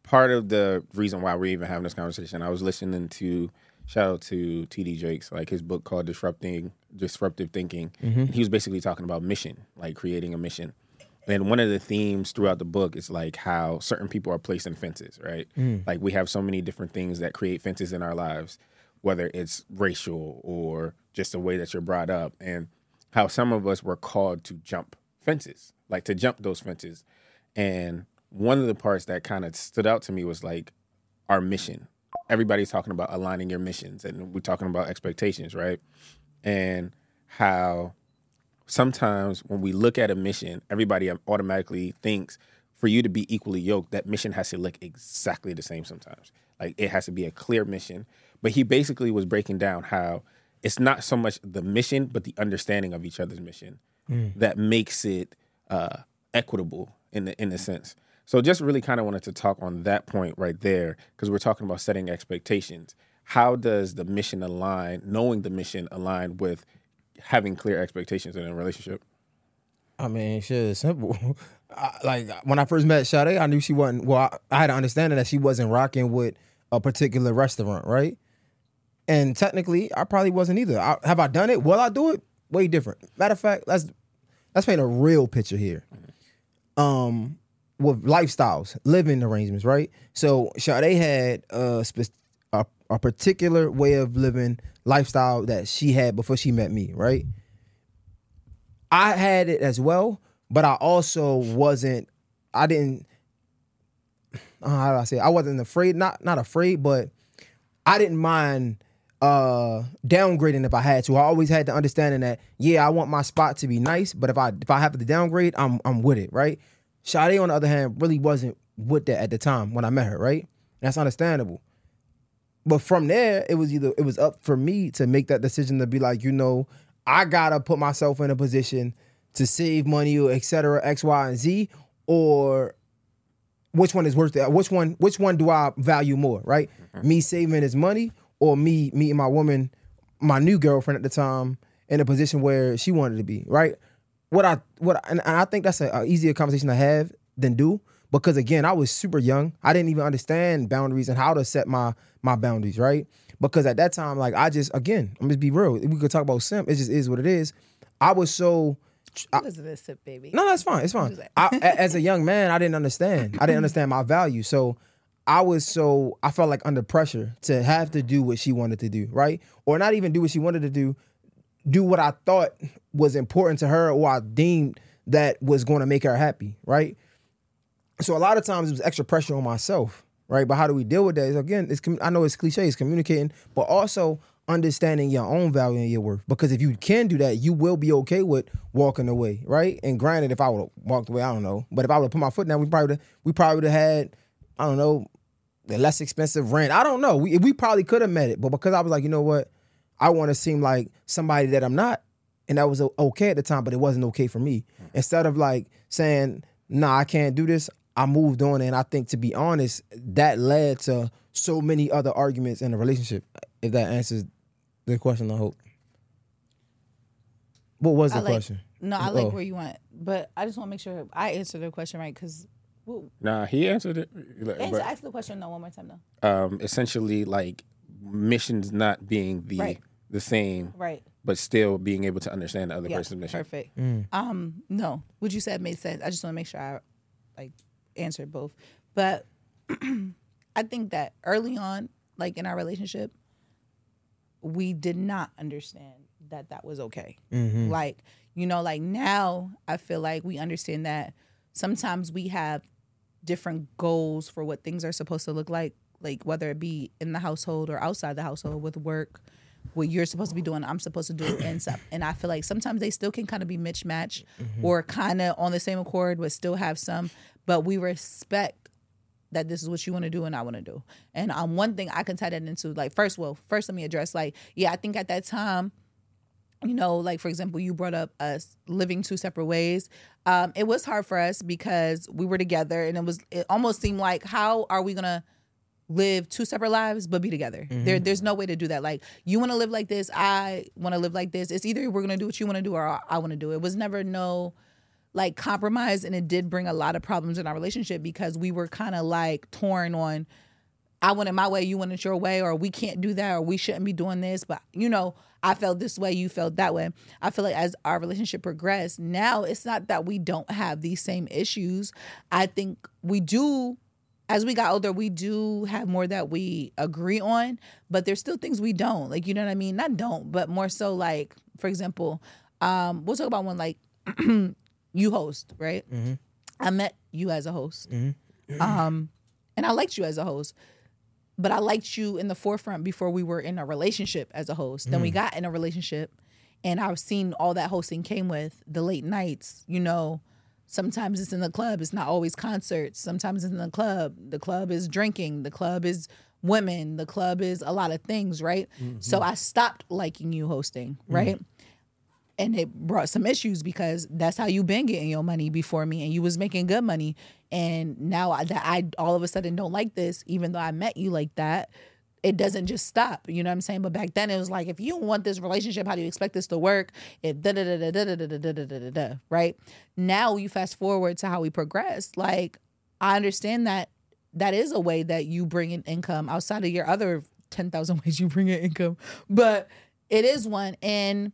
part of the reason why we're even having this conversation, I was listening to, shout out to T D Jakes, like his book called Disrupting Disruptive Thinking. Mm-hmm. He was basically talking about mission, like creating a mission. And one of the themes throughout the book is like how certain people are placing fences, right? Mm. Like we have so many different things that create fences in our lives, whether it's racial or just the way that you're brought up, and how some of us were called to jump fences, like to jump those fences. And one of the parts that kind of stood out to me was like our mission. Everybody's talking about aligning your missions, and we're talking about expectations, right? And how sometimes when we look at a mission, everybody automatically thinks for you to be equally yoked, that mission has to look exactly the same sometimes. Like it has to be a clear mission. But he basically was breaking down how it's not so much the mission, but the understanding of each other's mission mm. that makes it uh, equitable in the, in a sense. So just really kind of wanted to talk on that point right there, because we're talking about setting expectations. How does the mission align, knowing the mission align with having clear expectations in a relationship? I mean, shit, it's simple. I, like when I first met Sade, I knew she wasn't, well, I, I had an understanding that she wasn't rocking with a particular restaurant, right? And technically, I probably wasn't either. I, have I done it? Will I do it? Way different. Matter of fact, let's let's paint a real picture here. Um, with lifestyles, living arrangements, right? So Sade had a, a a particular way of living lifestyle that she had before she met me, right? I had it as well, but I also wasn't. I didn't. Uh, how do I say it? I wasn't afraid. Not not afraid, but I didn't mind uh, downgrading if I had to. I always had the understanding that yeah, I want my spot to be nice, but if I if I have to downgrade, I'm I'm with it, right? Sade, on the other hand, really wasn't with that at the time when I met her, right? That's understandable. But from there, it was either it was up for me to make that decision to be like, you know, I gotta put myself in a position to save money or et cetera, X, Y, and Z, or which one is worth it? Which one, which one do I value more, right? Mm-hmm. Me saving his money or me meeting my woman, my new girlfriend at the time, in a position where she wanted to be, right? What I what and, and I think that's a, a easier conversation to have than do, because again, I was super young. I didn't even understand boundaries and how to set my my boundaries, right? Because at that time, like I just again, I'm just be real. We could talk about simp. It just is what it is. I was so. I, it wasn't a simp, baby. No, that's fine. It's fine. I, as a young man, I didn't understand. I didn't understand my value. So I was so I felt like under pressure to have to do what she wanted to do, right? Or not even do what she wanted to do. Do what I thought was important to her, or I deemed that was going to make her happy, right? So a lot of times it was extra pressure on myself, right? But how do we deal with that? Is again, it's I know it's cliche, it's communicating, but also understanding your own value and your worth. Because if you can do that, you will be okay with walking away, right? And granted, if I would have walked away, I don't know. But if I would have put my foot down, we probably would have, we probably would have had, I don't know, the less expensive rent. I don't know. We we probably could have met it, but because I was like, you know what? I want to seem like somebody that I'm not, and that was okay at the time, but it wasn't okay for me. Instead of like saying, nah, I can't do this, I moved on, and I think, to be honest, that led to so many other arguments in a relationship. If that answers the question, I hope. What was the I like, question? No, I like oh. where you went, but I just want to make sure I answered the question right, because... Nah, he answered it. Answer, but, ask the question no one more time, though. Um, essentially, like, missions not being the right. the same, right? But still being able to understand the other yeah, person's mission. Perfect. Mm. Um, no, what you said made sense. I just want to make sure I like answered both. But I think that early on, like in our relationship, we did not understand that that was okay. Mm-hmm. Like, you know, like now I feel like we understand that sometimes we have different goals for what things are supposed to look like. Like whether it be in the household or outside the household with work, what you're supposed to be doing, I'm supposed to do, and stuff. And I feel like sometimes they still can kind of be mismatched mm-hmm. or kind of on the same accord, but still have some. But we respect that this is what you want to do and I want to do. And um, one thing I can tie that into, like, first, well, first let me address, like, yeah, I think at that time, you know, like, for example, you brought up us living two separate ways. Um, it was hard for us because we were together, and it was, it almost seemed like, how are we going to live two separate lives but be together? Mm-hmm. There, there's no way to do that. Like, you want to live like this, I want to live like this. It's either we're going to do what you want to do or I want to do it. It was never no like compromise, and it did bring a lot of problems in our relationship because we were kind of like torn on, I want it my way, you want it your way, or we can't do that, or we shouldn't be doing this. But, you know, I felt this way, you felt that way. I feel like as our relationship progressed, now it's not that we don't have these same issues. I think we do, as we got older, we do have more that we agree on, but there's still things we don't. Like, you know what I mean? Not don't, but more so like, for example, um, we'll talk about one like, you host, right? Mm-hmm. I met you as a host. Mm-hmm. Um, and I liked you as a host. But I liked you in the forefront before we were in a relationship as a host. Mm. Then we got in a relationship, and I've seen all that hosting came with, the late nights, you know. Sometimes it's in the club. It's not always concerts. Sometimes it's in the club. The club is drinking. The club is women. The club is a lot of things, right? Mm-hmm. So I stopped liking you hosting, right? Mm. And it brought some issues because that's how you been getting your money before me, and you was making good money. And now I, that I all of a sudden don't like this, even though I met you like that, it doesn't just stop. You know what I'm saying? But back then it was like, if you don't want this relationship, how do you expect this to work? If da da da da da da da da da da da, right? Now you fast forward to how we progress. Like, I understand that that is a way that you bring in income outside of your other ten thousand ways you bring in income, but it is one. And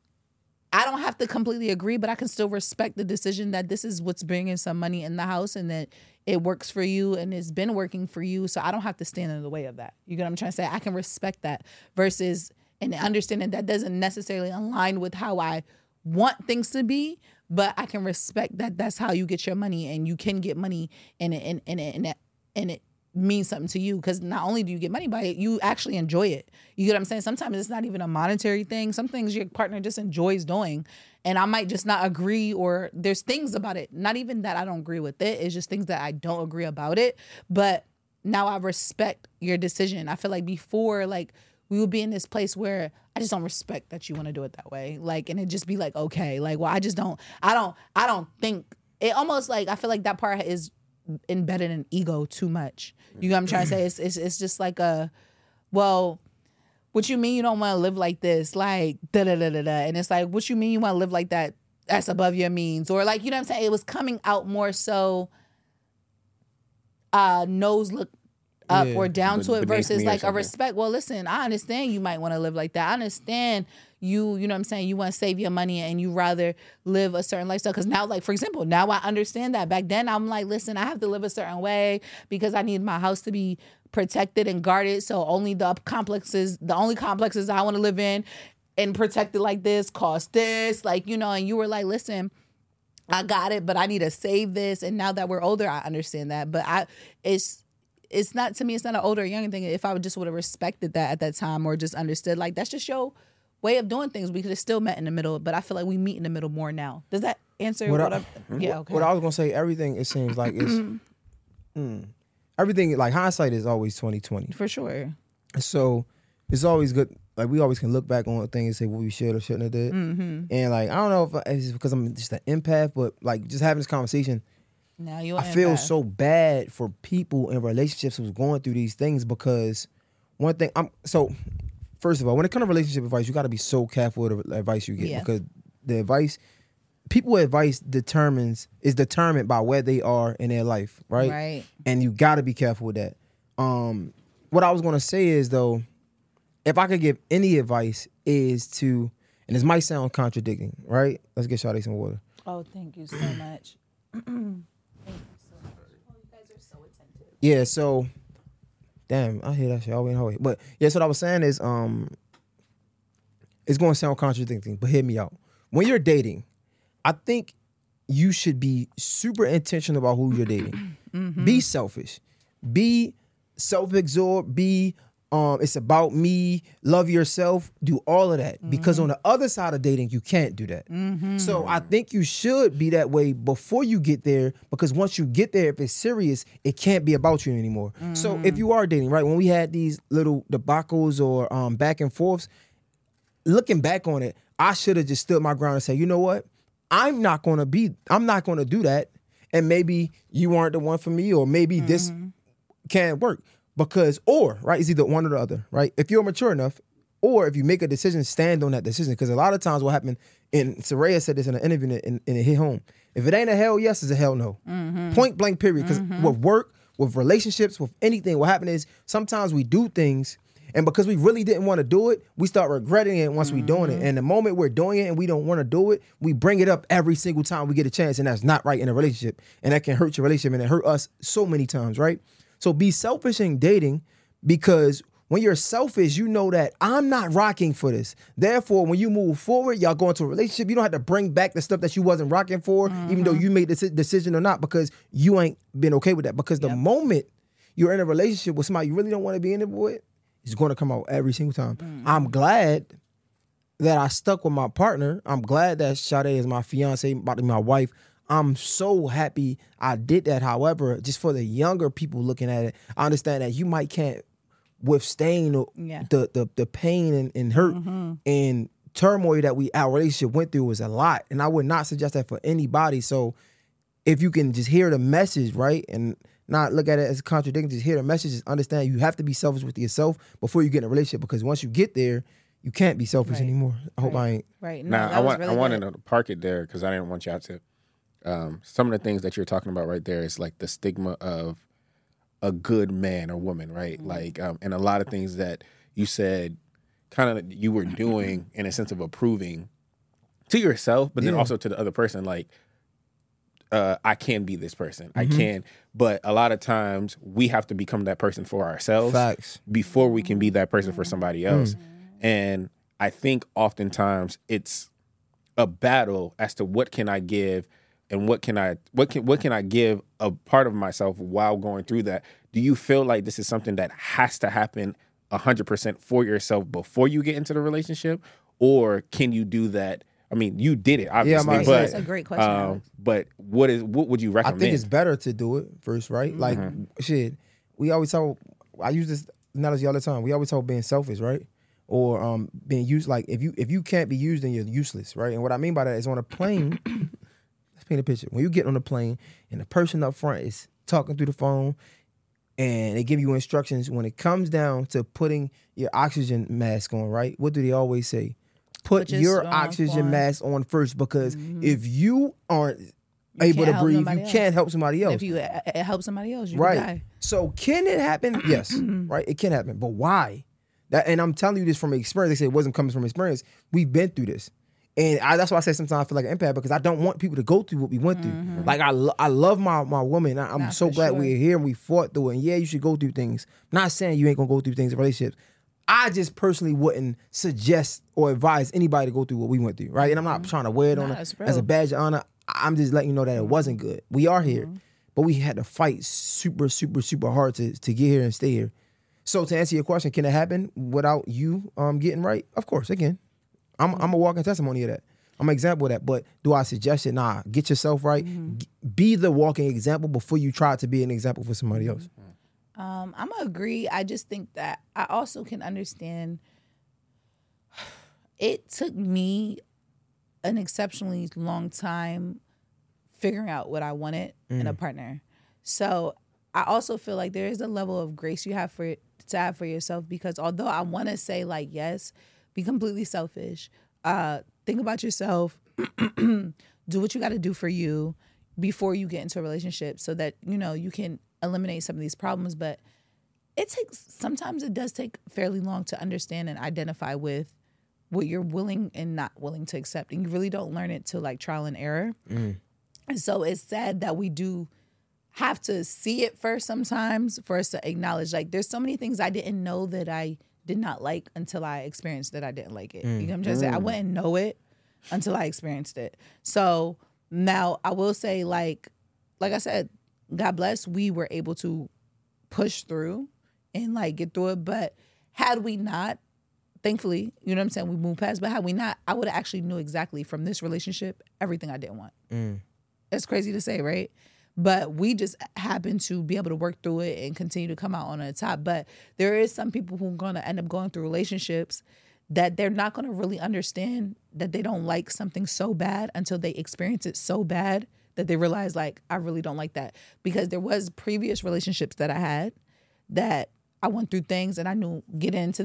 I don't have to completely agree, but I can still respect the decision that this is what's bringing some money in the house and that it works for you and it's been working for you. So I don't have to stand in the way of that. You get what I'm trying to say? I can respect that versus and understanding that doesn't necessarily align with how I want things to be, but I can respect that that's how you get your money, and you can get money and it, and, and, and, it, and it means something to you, because not only do you get money by it, you actually enjoy it. You get what I'm saying? Sometimes it's not even a monetary thing. Some things your partner just enjoys doing, and I might just not agree, or there's things about it, not even that I don't agree with it, it's just things that I don't agree about it, but now I respect your decision. I feel like before, like, we would be in this place where I just don't respect that you want to do it that way, like, and it just be like, okay, like, well, I just don't, I don't, I don't think, it almost like, I feel like that part is embedded in ego too much. You know what I'm trying to say? It's, it's it's just like a, well, what you mean you don't want to live like this? Like, da da da da da. And it's like, what you mean you want to live like that? That's above your means. Or like, you know what I'm saying? It was coming out more so uh, nose look up Yeah. or down Be- to it beneath versus me or like a something. respect. Well, listen, I understand you might want to live like that. I understand you, you know what I'm saying? You want to save your money and you rather live a certain lifestyle. Because now, like, for example, now I understand that. Back then, I'm like, listen, I have to live a certain way because I need my house to be protected and guarded. So only the complexes, the only complexes I want to live in and protected like this cost this. Like, you know, and you were like, listen, I got it, but I need to save this. And now that we're older, I understand that. But I, it's, it's not, to me, it's not an older or younger thing. If I would just would have respected that at that time or just understood, like, that's just your way of doing things. We could have still met in the middle, but I feel like we meet in the middle more now. Does that answer what, What what I- I'm, yeah, okay. What I was gonna say, everything it seems like it's mm, everything like hindsight is always twenty twenty. For sure. So it's always good. Like, we always can look back on things and say what we should or shouldn't have did. Mm-hmm. And like, I don't know if it's because I'm just an empath, but like, just having this conversation, Now you I feel so bad for people in relationships who's going through these things, because one thing I'm so first of all, when it comes to relationship advice, you got to be so careful with the advice you get, Yeah. because the advice, people advice determines is determined by where they are in their life, right? Right. And you got to be careful with that. Um, what I was gonna say is though, if I could give any advice, is to, and this might sound contradicting, right? Let's get Shawty some water. Oh, thank you so much. Thank you so much. Oh, you guys are so attentive. Yeah, so damn, I hear that shit all the way in Hawaii. But yeah, so what I was saying is, um, it's going to sound contradicting, but hear me out. When you're dating, I think you should be super intentional about who you're dating. Mm-hmm. Be selfish. Be self-absorbed. Be um, it's about me. Love yourself. Do all of that. Mm-hmm. Because on the other side of dating, you can't do that. Mm-hmm. So I think you should be that way before you get there, because once you get there, if it's serious, it can't be about you anymore. Mm-hmm. So if you are dating, right, when we had these little debacles or um, back and forths, looking back on it, I should have just stood my ground and said, you know what? I'm not gonna be, I'm not gonna do that. And maybe you aren't the one for me, or maybe mm-hmm. this can't work. Because, or, right, it's either one or the other, right? If you're mature enough, Or if you make a decision, stand on that decision. Because a lot of times what happened, and Saraya said this in an interview and, and it hit home. If it ain't a hell yes, it's a hell no. Mm-hmm. Point blank period. Because Mm-hmm. with work, with relationships, with anything, what happened is sometimes we do things and because we really didn't want to do it, we start regretting it once we're doing it. And the moment we're doing it and we don't want to do it, we bring it up every single time we get a chance. And that's not right in a relationship. And that can hurt your relationship and it hurt us so many times, right? So be selfish in dating because when you're selfish, you know that I'm not rocking for this. Therefore, when you move forward, y'all go into a relationship, you don't have to bring back the stuff that you wasn't rocking for, mm-hmm. even though you made the decision or not, because you ain't been okay with that. Because yep. the moment you're in a relationship with somebody you really don't want to be in it with, it's going to come out every single time. Mm-hmm. I'm glad that I stuck with my partner. I'm glad that Sade is my fiance, about to be my wife. I'm so happy I did that. However, just for the younger people looking at it, I understand that you might can't withstand yeah. the, the the pain and, and hurt mm-hmm. and turmoil that we our relationship went through was a lot. And I would not suggest that for anybody. So if you can just hear the message, right, and not look at it as a contradiction, just hear the message, just understand you have to be selfish with yourself before you get in a relationship, because once you get there, you can't be selfish right. anymore. I hope right. I ain't. Right. No, now, that I was want really I wanted good. to park it there because I didn't want y'all to. Um, some of the things that you're talking about right there is like the stigma of a good man or woman, right? Mm-hmm. Like, um, and a lot of things that you said kind of you were doing in a sense of approving to yourself, but then yeah. also to the other person, like, uh, I can be this person. Mm-hmm. I can. But a lot of times we have to become that person for ourselves Facts. before we can be that person for somebody else. Mm-hmm. And I think oftentimes it's a battle as to what can I give and what can I what can what can I give a part of myself while going through that? Do you feel like this is something that has to happen one hundred percent for yourself before you get into the relationship? Or can you do that? I mean, you did it, obviously. Yeah, but, that's a great question. Um, but what is what would you recommend? I think it's better to do it first, right? Like, mm-hmm. shit, we always talk, I use this analogy all the time. We always talk being selfish, right? Or um, being used, like, if you if you can't be used, then you're useless, right? And what I mean by that is on a plane, let's paint a picture. When you get on the plane and the person up front is talking through the phone and they give you instructions, when it comes down to putting your oxygen mask on, right? What do they always say? Put, Put your oxygen on. mask on first, because mm-hmm. if you aren't you able to breathe, you else. can't help somebody else. And if you uh, help somebody else, you right. can die. So can it happen? Yes, right? It can happen, but why? That, and I'm telling you this from experience. They say it wasn't coming from experience. We've been through this. And I, that's why I say sometimes I feel like an empath, because I don't want people to go through what we went through. Mm-hmm. Like, I, lo- I love my, my woman. I, I'm Not so glad sure. we're here and we fought through it. And yeah, you should go through things. I'm not saying you ain't going to go through things in relationships. I just personally wouldn't suggest or advise anybody to go through what we went through, right? And I'm not trying to wear it nah, on a, as a badge of honor. I'm just letting you know that it wasn't good. We are here, mm-hmm. but we had to fight super, super, super hard to, to get here and stay here. So to answer your question, can it happen without you um, getting right? Of course, it can. I'm, I'm a walking testimony of that. I'm an example of that. But do I suggest it? Nah, get yourself right. Mm-hmm. G- be the walking example before you try to be an example for somebody else. Mm-hmm. Um, I'm gonna agree. I just think that I also can understand. It took me an exceptionally long time figuring out what I wanted mm. in a partner. So I also feel like there is a level of grace you have for to have for yourself, because although I want to say like, yes, be completely selfish, uh, think about yourself, do what you got to do for you before you get into a relationship, so that you know you can eliminate some of these problems. But it takes, sometimes it does take fairly long to understand and identify with what you're willing and not willing to accept. And you really don't learn it till like trial and error. Mm. And so it's sad that we do have to see it first sometimes for us to acknowledge, like, there's so many things I didn't know that I did not like until I experienced that I didn't like it. Mm. You know what I'm trying to say? I wouldn't know it until I experienced it. So now I will say, like, like I said, God bless, we were able to push through and like get through it. But had we not, thankfully, you know what I'm saying, we moved past, but had we not, I would have actually knew exactly from this relationship everything I didn't want. Mm. It's crazy to say, right? But we just happen to be able to work through it and continue to come out on the top. But there is some people who are going to end up going through relationships that they're not going to really understand that they don't like something so bad until they experience it so bad that they realize, like, I really don't like that. Because there was previous relationships that I had that I went through things and I knew, get into this,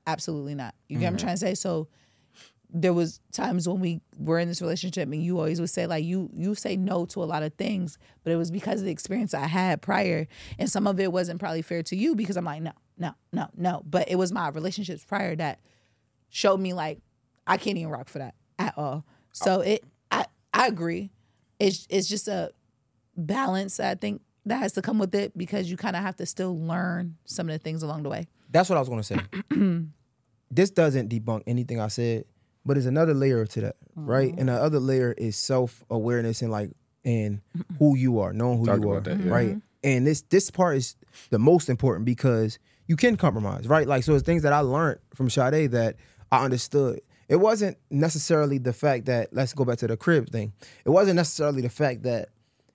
Absolutely not. You get what I'm trying to say? So there was times when we were in this relationship and you always would say like you you say no to a lot of things, but it was because of the experience I had prior. And some of it wasn't probably fair to you because I'm like, no, no, no, no. But it was my relationships prior that showed me like I can't even rock for that at all. So it I, I agree. It's it's just a balance, I think, that has to come with it because you kind of have to still learn some of the things along the way. That's what I was going to say. This doesn't debunk anything I said, but there's another layer to that, mm-hmm. right? And the other layer is self-awareness and like and who you are, knowing who Talk you are, about that, yeah. right? And this this part is the most important because you can compromise, right? Like, so it's things that I learned from Sade that I understood. It wasn't necessarily the fact that, let's go back to the crib thing. It wasn't necessarily the fact that,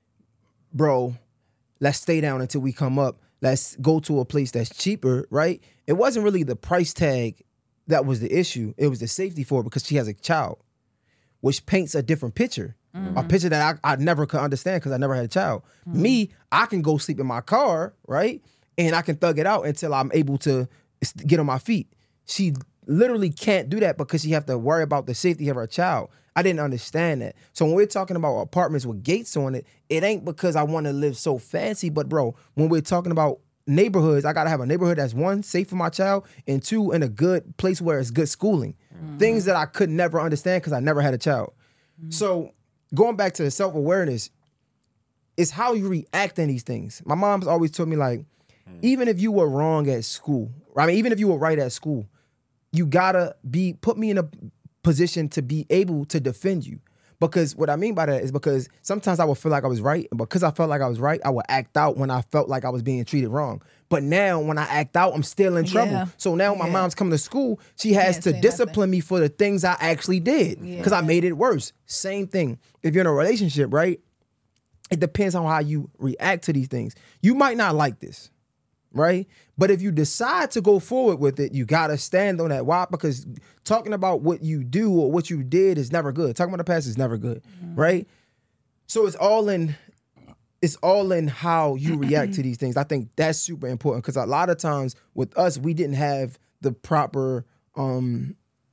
bro, let's stay down until we come up. Let's go to a place that's cheaper, right? It wasn't really the price tag that was the issue. It was the safety for it because she has a child, which paints a different picture. Mm-hmm. A picture that I, I never could understand because I never had a child. Mm-hmm. Me, I can go sleep in my car, right? And I can thug it out until I'm able to get on my feet. She literally can't do that because she have to worry about the safety of her child. I didn't understand that. So when we're talking about apartments with gates on it, it ain't because I want to live so fancy, but bro, when we're talking about neighborhoods, I gotta have a neighborhood that's one, safe for my child, and two, in a good place where it's good schooling. Mm-hmm. Things that I could never understand because I never had a child. Mm-hmm. So going back to the self-awareness, it's how you react in these things. My mom's always told me like, mm-hmm. even if you were wrong at school, I mean, even if you were right at school, you gotta be, put me in a position to be able to defend you. Because what I mean by that is because sometimes I would feel like I was right. And because I felt like I was right, I would act out when I felt like I was being treated wrong. But now when I act out, I'm still in trouble. Yeah. So now when my Yeah. mom's coming to school, she has Can't to say discipline nothing. me for the things I actually did. Because Yeah. I made it worse. Same thing. If you're in a relationship, right? It depends on how you react to these things. You might not like this. Right? But if you decide to go forward with it, you gotta stand on that. Why? Because talking about what you do or what you did is never good. Talking about the past is never good. Mm-hmm. Right? So it's all in it's all in how you react to these things. I think that's super important because a lot of times with us, we didn't have the proper um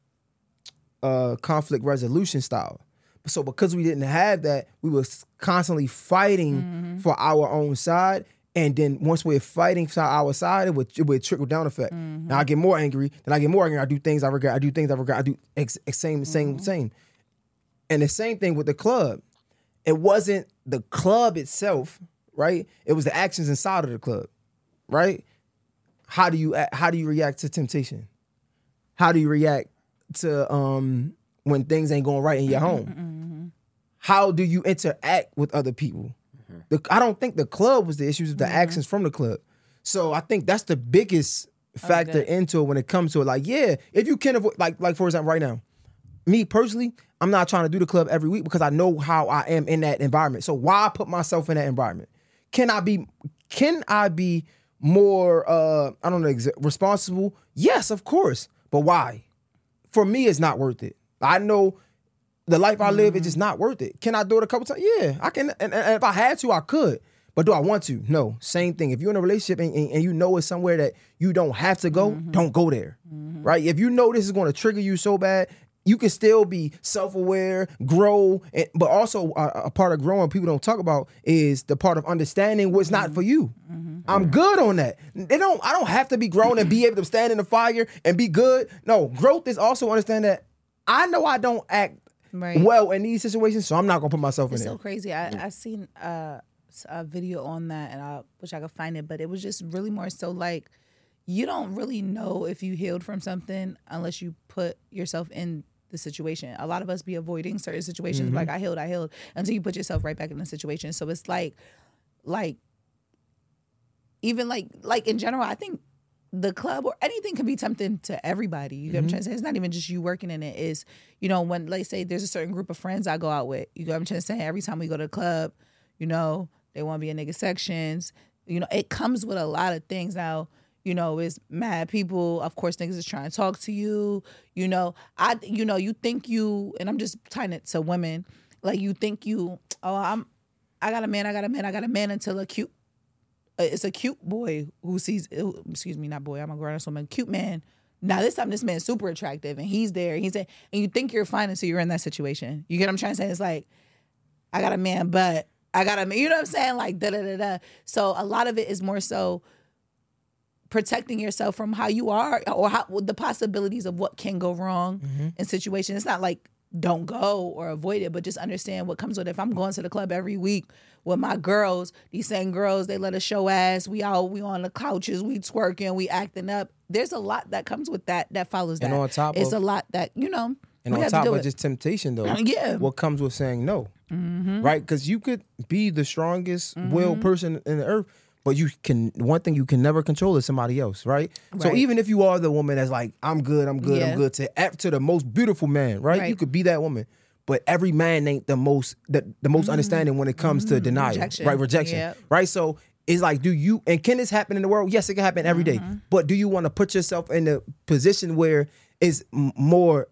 uh conflict resolution style. So because we didn't have that, we were constantly fighting mm-hmm. for our own side. And then once we're fighting for our side, it would, it would trickle down effect. Mm-hmm. Now I get more angry. Then I get more angry. I do things I regret. I do things I regret. I do ex- ex- same, same, mm-hmm. same. And the same thing with the club. It wasn't the club itself, right? It was the actions inside of the club, right? How do you act, how do you react to temptation? How do you react to um, when things ain't going right in your home? Mm-hmm. How do you interact with other people? The, I don't think the club was the issue, it was the mm-hmm. actions from the club. So I think that's the biggest factor okay. into it when it comes to it. Like, yeah, if you can avoid, like, like for example, right now, me personally, I'm not trying to do the club every week because I know how I am in that environment. So why put myself in that environment? Can I be, can I be more, uh, I don't know, ex- responsible? Yes, of course. But why? For me, it's not worth it. I know the life I live, mm-hmm. it's just not worth it. Can I do it a couple times? Yeah, I can. And, and if I had to, I could. But do I want to? No. Same thing. If you're in a relationship and, and, and you know it's somewhere that you don't have to go, mm-hmm. don't go there. Mm-hmm. Right? If you know this is going to trigger you so bad, you can still be self-aware, grow. And, but also a, a part of growing people don't talk about is the part of understanding what's mm-hmm. not for you. Mm-hmm. I'm good on that. They don't. I don't have to be grown and be able to stand in the fire and be good. No, growth is also understand that I know I don't act Right. well in these situations, so I'm not gonna put myself it's in it. It's so crazy. I, I seen uh, a video on that, and I wish I could find it, but it was just really more so like you don't really know if you healed from something unless you put yourself in the situation. A lot of us be avoiding certain situations, mm-hmm. like I healed, I healed, until you put yourself right back in the situation. So it's like, like, even like, like in general, I think the club or anything can be tempting to everybody. You get mm-hmm. what I'm trying to say? It's not even just you working in it. Is, you know, when, let's say there's a certain group of friends I go out with, you get what I'm trying to say? Every time we go to the club, you know, they want to be in nigga sections. You know, it comes with a lot of things. Now, you know, it's mad people. Of course, niggas is trying to talk to you. You know, I, you know, you think you, and I'm just tying it to women, like you think you, oh, I'm, I got a man, I got a man, I got a man until a cute, it's a cute boy who sees, excuse me, not boy, I'm a grown-ass woman, cute man Now this time this man's super attractive and he's there. He's there, and you think you're fine until you're in that situation. You get what I'm trying to say? It's like, I got a man, but I got a man. You know what I'm saying? Like da da da da. So a lot of it is more so protecting yourself from how you are or how the possibilities of what can go wrong Mm-hmm. in situations. It's not like don't go or avoid it, but just understand what comes with it. If I'm going to the club every week with my girls, these same girls, they let us show ass. We out, we on the couches, we twerking, we acting up. There's a lot that comes with that, that follows that. And on top it's of- a lot that, you know, And we on have to top do of it. just temptation, though, Yeah. what comes with saying no, Mm-hmm. right? Because you could be the strongest willed person in the earth, but you can. One thing you can never control is somebody else, right? So Right. even if you are the woman that's like, I'm good, I'm good, Yeah. I'm good, to to the most beautiful man, right? Right. You could be that woman, but every man ain't the most the, the most understanding when it comes to denial, Mm-hmm. Rejection. right? Rejection, Yep. right? So. It's like, do you, and can this happen in the world? Yes, it can happen every day. Mm-hmm. But do you want to put yourself in a position where it's m- more,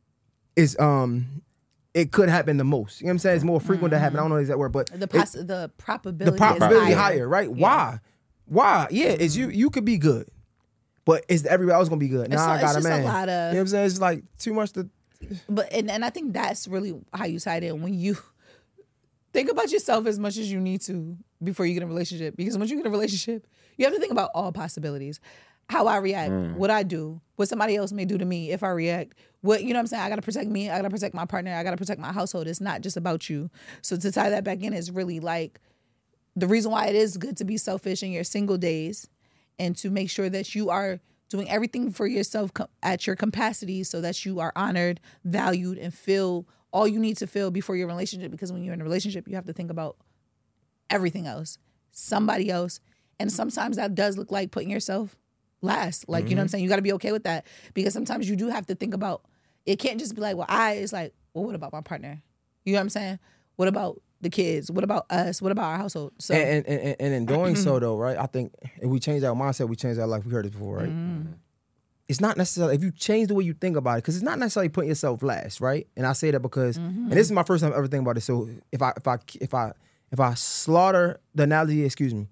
is um, it could happen the most? You know what I'm saying? It's more frequent to happen. I don't know the exact word, but the it- poss- the probability, the probability is higher. right? Why? Why? Yeah, is you you could be good, but is everybody else gonna be good? It's Nah, a- I it's got a just a man. lot of- you know what I'm saying? It's like too much to. But and, and I think that's really how you tie it in when you think about yourself as much as you need to before you get in a relationship. Because once you get in a relationship, you have to think about all possibilities. How I react, what I do, what somebody else may do to me if I react. What you know what I'm saying? I gotta protect me, I gotta protect my partner, I gotta protect my household. It's not just about you. So to tie that back in is really like the reason why it is good to be selfish in your single days and to make sure that you are doing everything for yourself co- at your capacity so that you are honored, valued, and feel all you need to feel before your relationship. Because when you're in a relationship, you have to think about everything else, somebody else. And sometimes that does look like putting yourself last. Like, you know what I'm saying? You got to be okay with that because sometimes you do have to think about, it can't just be like, well, I, it's like, well, what about my partner? You know what I'm saying? What about the kids? What about us? What about our household? So And, and, and, and in doing so, though, right? I think if we change our mindset, we change our life. We heard it before, right? It's not necessarily, if you change the way you think about it, because it's not necessarily putting yourself last, right? And I say that because, and this is my first time ever thinking about it. So if I, if I, if I, if I slaughter the analogy, excuse me,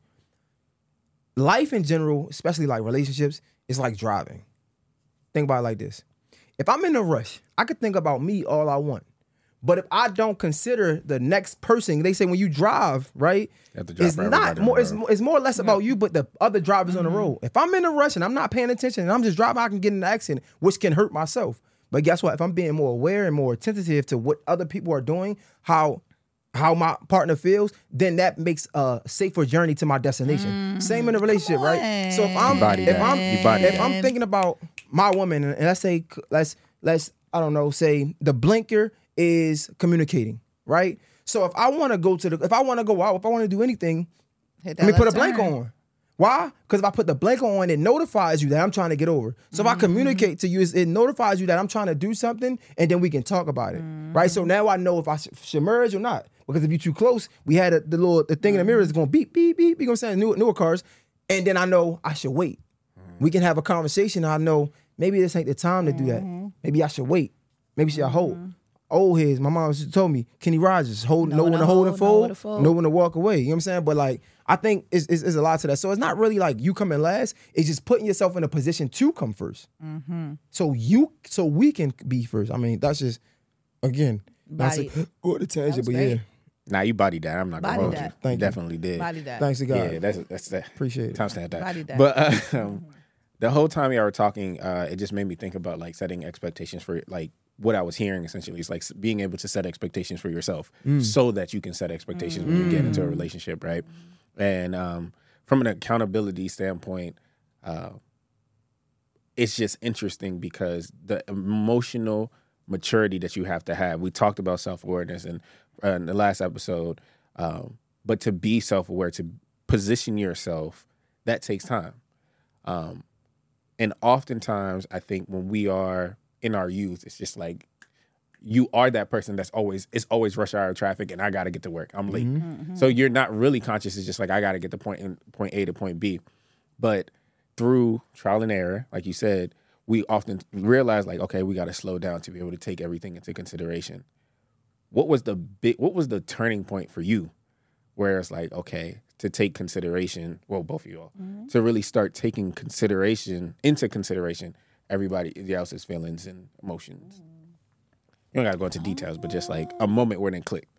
life in general, especially like relationships, is like driving. Think about it like this. If I'm in a rush, I could think about me all I want. But if I don't consider the next person, they say when you drive, right? You have to drive It's for not everybody on more. the It's, road. more- it's more or less about you, but the other drivers on the road. If I'm in a rush and I'm not paying attention and I'm just driving, I can get in an accident, which can hurt myself. But guess what? If I'm being more aware and more attentive to what other people are doing, how how my partner feels, then that makes a safer journey to my destination. Same in a relationship, right? So if I'm You body if that. I'm You body if that. I'm thinking about my woman, and let's say let's let's I don't know, say the blinker is communicating, right? So if I want to go to the if I want to go out, if I want to do anything, hit let me that put a left blank turn. on. Why? Because if I put the blank on, it notifies you that I'm trying to get over. So if I communicate to you, it's- it notifies you that I'm trying to do something, and then we can talk about it, right? So now I know if I sh- should merge or not. Because if you're too close, we had a, the little the thing in the mirror is going beep beep beep. You know what I'm saying? Newer, newer cars, and then I know I should wait. We can have a conversation. I know maybe this ain't the time to do that. Maybe I should wait. Maybe should I hold? Old heads. My mom used to told me Kenny Rogers hold know, Know when when to to hold and hold, know when fold, to fold. know when to walk away. You know what I'm saying? But like I think it's, it's, it's a lot to that. So it's not really like you coming last. It's just putting yourself in a position to come 1st So you so we can be first. I mean that's just again. That's Body. a, go to tangent, was but great. yeah. Nah, you bodied that. I'm not gonna Body hold that. you. Thank you you. definitely did. Body that. Thanks to God. Yeah, that's that's that. Appreciate it. Time stamp that. Body that. But uh, um, the whole time y'all were talking, uh, it just made me think about like setting expectations for like what I was hearing. Essentially, is like s- being able to set expectations for yourself, so that you can set expectations when you get into a relationship, right? And um, from an accountability standpoint, uh, it's just interesting because the emotional maturity that you have to have. We talked about self-awareness in, uh, in the last episode, um, but to be self-aware, to position yourself, that takes time. Um, and oftentimes, I think when we are in our youth, it's just like you are that person that's always, it's always rush hour traffic and I got to get to work. I'm late. So you're not really conscious. It's just like, I got to get to point, in, point A to point B. But through trial and error, like you said, we often realize like, okay, we got to slow down to be able to take everything into consideration. What was the big, what was the turning point for you where it's like, okay, to take consideration, well, both of you all, to really start taking consideration into consideration everybody else's feelings and emotions. You don't gotta go into details, but just like a moment where it clicked.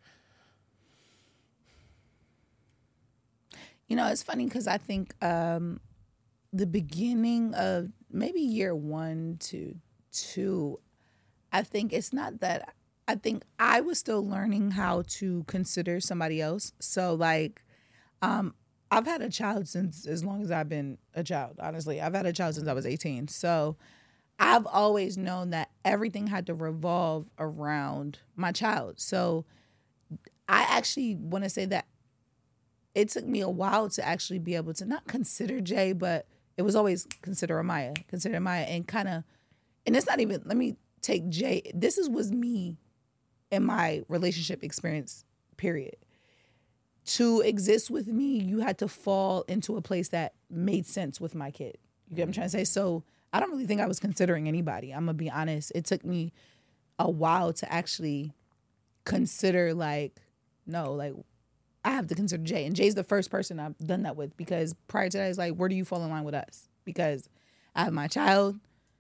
You know, it's funny because I think um, the beginning of maybe year one to two, I think it's not that. I think I was still learning how to consider somebody else. So, like, um, I've had a child since as long as I've been a child, honestly. I've had a child since I was eighteen. So, I've always known that everything had to revolve around my child. So, I actually want to say that it took me a while to actually be able to not consider Jay, but it was always consider Amaya, consider Amaya, and kind of, and it's not even, let me take Jay, this is was me in my relationship experience, period. To exist with me, you had to fall into a place that made sense with my kid. You get what I'm trying to say? So I don't really think I was considering anybody. I'm going to be honest. It took me a while to actually consider, like, no, like, I have to consider Jay. And Jay's the first person I've done that with, because prior to that, it's like, where do you fall in line with us? Because I have my child.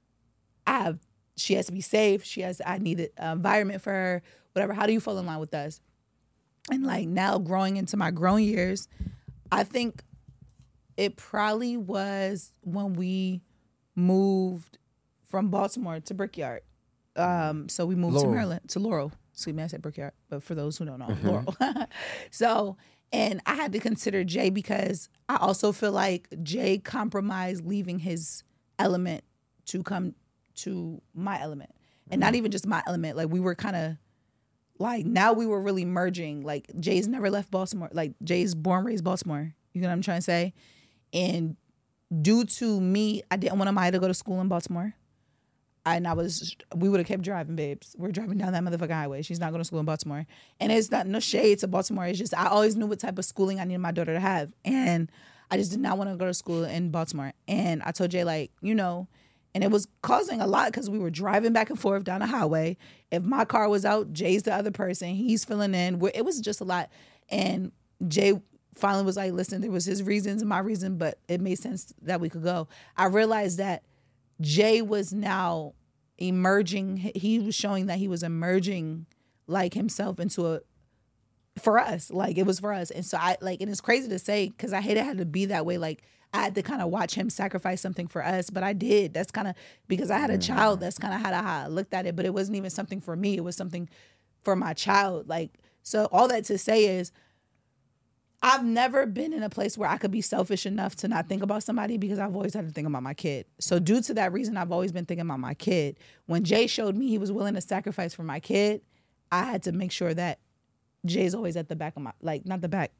I have, she has to be safe. She has, I need an environment for her, whatever. How do you fall in line with us? And like now growing into my grown years, I think it probably was when we moved from Baltimore to Brickyard. Um, so we moved Laurel. to Maryland, to Laurel. Excuse me, I said Brickyard, but for those who don't know, Laurel. So, and I had to consider Jay because I also feel like Jay compromised leaving his element to come to my element. And not even just my element. Like we were kind of like, now we were really merging. Like Jay's never left Baltimore. Like Jay's born, raised Baltimore. You know what I'm trying to say? And due to me, I didn't want Amaya to go to school in Baltimore. And I was, we would have kept driving, babes. We're driving down that motherfucking highway. She's not going to school in Baltimore. And it's not no shade to Baltimore. It's just, I always knew what type of schooling I needed my daughter to have. And I just did not want to go to school in Baltimore. And I told Jay, like, you know, and it was causing a lot because we were driving back and forth down the highway. If my car was out, Jay's the other person. He's filling in. It was just a lot. And Jay finally was like, listen, there was his reasons and my reason, but it made sense that we could go. I realized that Jay was now emerging. He was showing that he was emerging like himself into a, for us, like it was for us. And so I like, and it's crazy to say, cause I hate it had to be that way. Like I had to kind of watch him sacrifice something for us, but I did. That's kind of, because I had a child, that's kind of how I looked at it, but it wasn't even something for me. It was something for my child. Like, so all that to say is, I've never been in a place where I could be selfish enough to not think about somebody because I've always had to think about my kid. So due to that reason, I've always been thinking about my kid. When Jay showed me he was willing to sacrifice for my kid, I had to make sure that Jay's always at the back of my, like, not the back,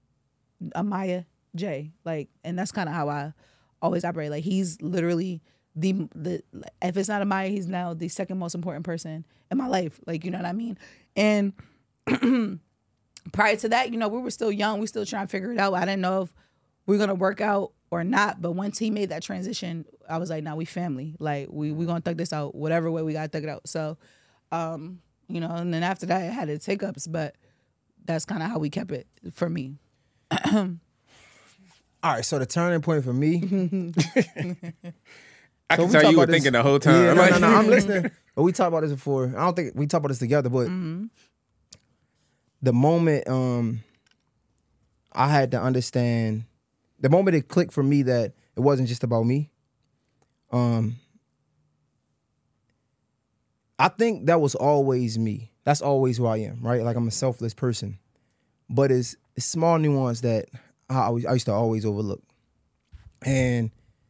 Amaya, Jay. Like, and that's kind of how I always operate. Like, he's literally the, the, if it's not Amaya, he's now the second most important person in my life. Like, you know what I mean? And prior to that, you know, we were still young. We still trying to figure it out. I didn't know if we are going to work out or not. But once he made that transition, I was like, nah, we family. Like, we we going to thug this out. Whatever way we got to thug it out. So, um, you know, and then after that, I had its hiccups. But that's kind of how we kept it for me. All right, so the turning point for me. I so can tell you were thinking the whole time. Yeah, no, like, no, no, I'm listening. But we talked about this before. I don't think we talked about this together, but Mm-hmm. the moment um, I had to understand, the moment it clicked for me that it wasn't just about me, um, I think that was always me. That's always who I am, right? Like I'm a selfless person. But it's, it's small nuance that I, always, I used to always overlook. And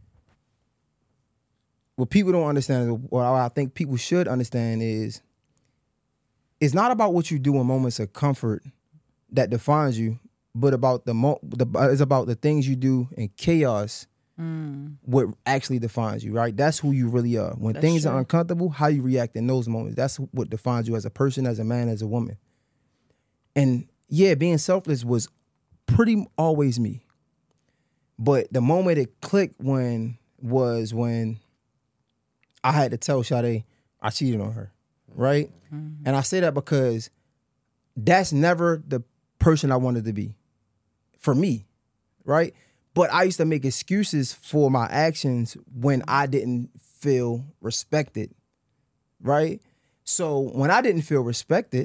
what people don't understand, what I think people should understand is, it's not about what you do in moments of comfort that defines you, but about the, mo- the it's about the things you do in chaos, mm. what actually defines you, right? That's who you really are. When That's things true. are uncomfortable, how you react in those moments, that's what defines you as a person, as a man, as a woman. And yeah, being selfless was pretty always me. But the moment it clicked when was when I had to tell Sade I cheated on her, right? Mm-hmm. And I say that because that's never the person I wanted to be for me, right? But I used to make excuses for my actions when I didn't feel respected, right? So when I didn't feel respected,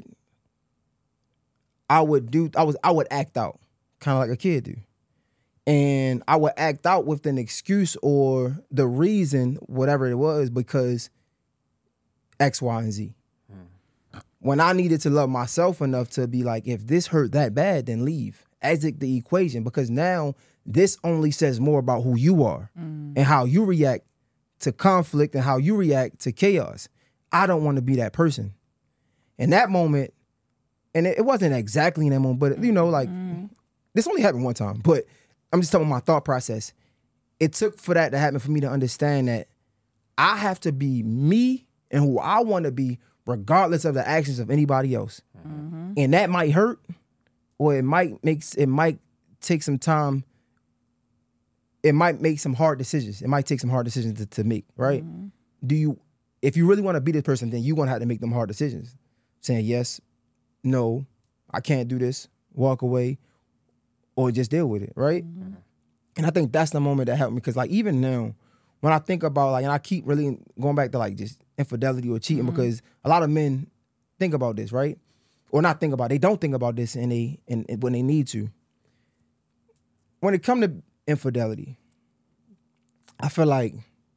I would do I was I would act out, kind of like a kid do. And I would act out with an excuse or the reason, whatever it was, because X, Y, and Z. Hmm. When I needed to love myself enough to be like, if this hurt that bad, then leave. Exit the equation, because now this only says more about who you are mm. and how you react to conflict and how you react to chaos. I don't want to be that person. In that moment, and it, it wasn't exactly in that moment, but you know, like mm. this only happened one time, but I'm just telling my thought process. It took for that to happen for me to understand that I have to be me and who I want to be regardless of the actions of anybody else. Mm-hmm. And that might hurt, or it might make, it might take some time. It might make some hard decisions. It might take some hard decisions to, to make, right? Mm-hmm. Do you, if you really want to be this person, then you're going to have to make them hard decisions. Saying yes, no, I can't do this, walk away, or just deal with it, right? Mm-hmm. And I think that's the moment that helped me, because like even now, when I think about like, and I keep really going back to like just infidelity or cheating, mm-hmm. because a lot of men think about this, right? Or not think about it, they don't think about this and they and, and when they need to. When it comes to infidelity, I feel like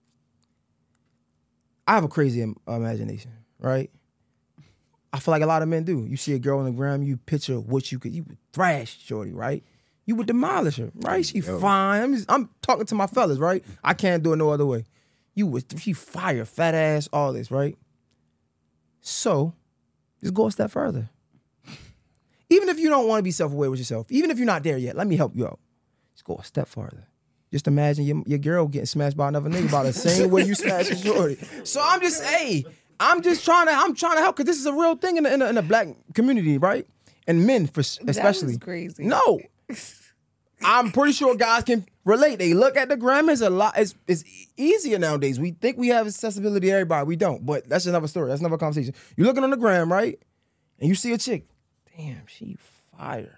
I have a crazy im- imagination, right? I feel like a lot of men do. You see a girl on the ground, you picture what you could, you would thrash shorty, right? You would demolish her, right? She Yo. fine. I'm, just, I'm talking to my fellas, right? I can't do it no other way. You would, she fire, fat ass, all this, right? So, just go a step further. Even if you don't want to be self-aware with yourself, even if you're not there yet, let me help you out. Just go a step further. Just imagine your, your girl getting smashed by another nigga by the same way you smashed your shorty. So I'm just, hey, I'm just trying to, I'm trying to help, because this is a real thing in the, in the, in the black community, right? And men, for especially. That was crazy. No. I'm pretty sure guys can relate. They look at the gram, it's a lot, it's, it's easier nowadays. We think we have accessibility to everybody. We don't, but that's another story. That's another conversation. You're looking on the gram, right? And you see a chick. Damn, she fire.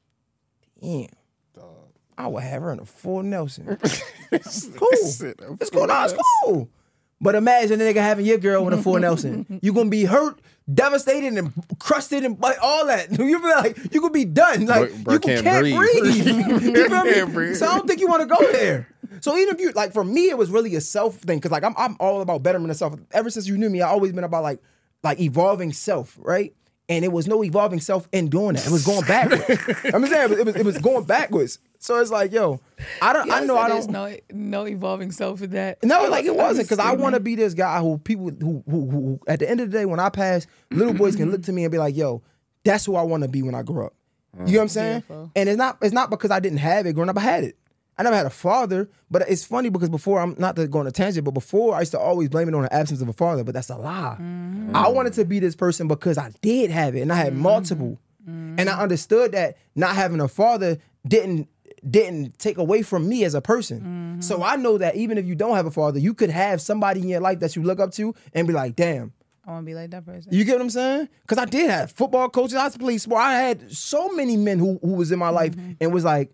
Damn. Dog. I would have her in a full Nelson. It's cool. It's cool. No, it's cool. But imagine a nigga having your girl in a full Nelson. You're gonna be hurt, devastated, and crusted, and like all that. You feel like you could be done. Like bro, bro you can't, can't breathe. breathe. You feel me? So I don't think you want to go there. So even if you like, for me, it was really a self thing, because like I'm I'm all about betterment of self. Ever since you knew me, I always been about like like evolving self, right? And it was no evolving self in doing that. It was going backwards. I'm saying it was it was going backwards. So it's like, yo, I don't. I know I don't. No, no evolving self in that. No, like it wasn't, because I want to be this guy who people who, who who at the end of the day, when I pass, little boys can look to me and be like, yo, that's who I want to be when I grow up. You know what I'm saying? Beautiful. And it's not it's not because I didn't have it growing up. I had it. I never had a father, but it's funny because before, I'm not to go on a tangent, but before I used to always blame it on the absence of a father, but that's a lie. Mm-hmm. I wanted to be this person because I did have it, and I had mm-hmm. multiple. Mm-hmm. And I understood that not having a father didn't didn't take away from me as a person. Mm-hmm. So I know that even if you don't have a father, you could have somebody in your life that you look up to and be like, damn. I want to be like that person. You get what I'm saying? Because I did have football coaches. I played sport. I had so many men who, who was in my life mm-hmm. and was like,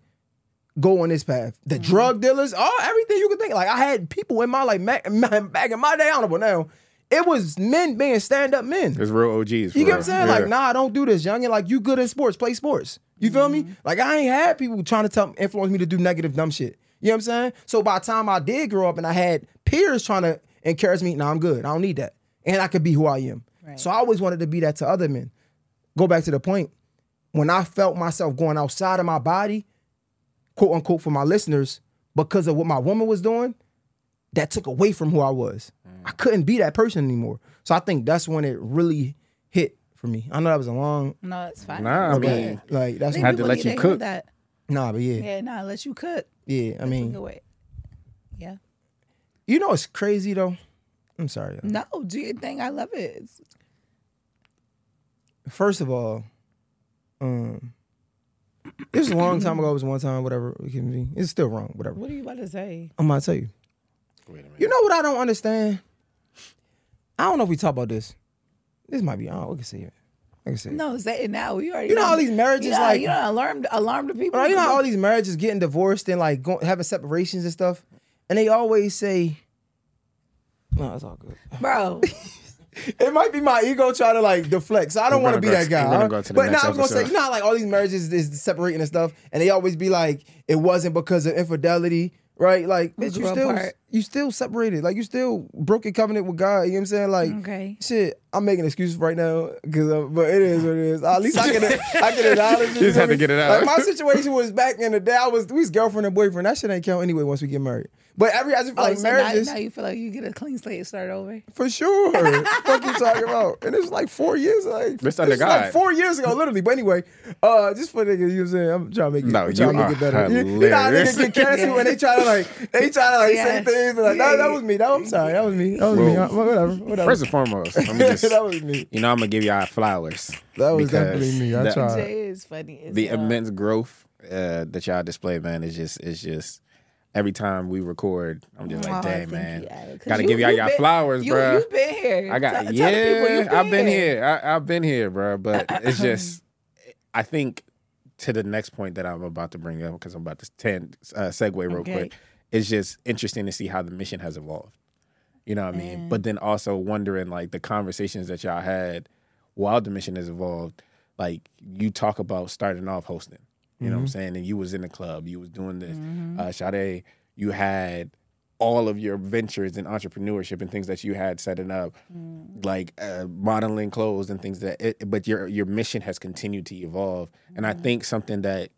go on this path. The mm-hmm. drug dealers, oh, everything you could think. Like I had people in my life back in my day, I don't know, but now it was men being stand-up men. It's real O Gs. You get what I'm saying? Yeah. Like, nah, don't do this, young. Like, you good in sports, play sports. You feel mm-hmm. me? Like, I ain't had people trying to tell, influence me to do negative, dumb shit. You know what I'm saying? So by the time I did grow up and I had peers trying to encourage me, nah, I'm good. I don't need that. And I could be who I am. Right. So I always wanted to be that to other men. Go back to the point. When I felt myself going outside of my body, quote unquote, for my listeners, because of what my woman was doing, that took away from who I was. Mm. I couldn't be that person anymore. So I think that's when it really hit for me. I know that was a long. No, it's fine. Nah, I mean, like, like that's I had to let you cook. That. Nah, but yeah. Yeah, nah, let you cook. Yeah, I That's mean. Yeah. You know it's crazy though? I'm sorry. Yo. No, do your thing. I love it. It's... First of all, um, it was a long time ago. It was one time, whatever it can be. It's still wrong, whatever. What are you about to say? I'm about to tell you. Wait a minute. You know what I don't understand? I don't know if we talk about this. This might be, oh, we can see it. I can say it. No, say it now. You already You know know. all these marriages, you know, like... You know, alarm, alarm the people. You know how all these marriages getting divorced and like going, having separations and stuff? And they always say, No, it's all good. Bro. It might be my ego trying to like deflect. So I don't We're want to gonna be go that to- guy. we're gonna huh? go to the but next now I was gonna say, episode. you know, how, like all these marriages is separating and stuff, and they always be like, it wasn't because of infidelity, right? Like, We bitch, you grew still apart. you still separated. Like you still broke your covenant with God. You know what I'm saying? Like, Okay. shit. I'm making excuses right now, cause uh, but it is what it is. At least I can I can acknowledge it. You just have to feel get it me? out. Like my situation was back in the day. I was we was girlfriend and boyfriend. That shit ain't count anyway once we get married. But every I just feel Oh, like so now, marriages. now you feel like you get a clean slate and start over? For sure. What you talking about? And it was like four years. Like, Mr. this Under was like God. four years ago, literally. But anyway, uh, just for niggas, you know what I'm saying? I'm trying to make it, No, I'm trying you to make are it better. You, you know how hilarious. niggas get canceled and they try to like, they try to like Yeah. say things. And like, that, that was me. That, I'm sorry. That was me. That was me. Well, Uh, Whatever. Whatever. First and foremost, I'm just, that was me. you know, I'm gonna give y'all flowers. That was because definitely me. I the- tried. Jay is funny. as The hell. immense growth uh, that y'all display, man, is just is just every time we record, I'm just Oh, like, dang, thank man, you, Alex. 'Cause gotta you- give y'all you y'all been- flowers, you, bro. You've been here. I got Tell- tell yeah, the people you've I've been here. here. I, I've been here, bro. But it's just, I think to the next point that I'm about to bring up because I'm about to ten, uh, segue real Okay. quick. It's just interesting to see how the mission has evolved. You know what I mean? But then also wondering like the conversations that y'all had while the mission has evolved. Like you talk about starting off hosting. You know what I'm saying? And you was in the club. You was doing this. Uh, Sade, you had all of your ventures and entrepreneurship and things that you had setting up, like uh, modeling clothes and things that. It, but your your mission has continued to evolve, and I think something that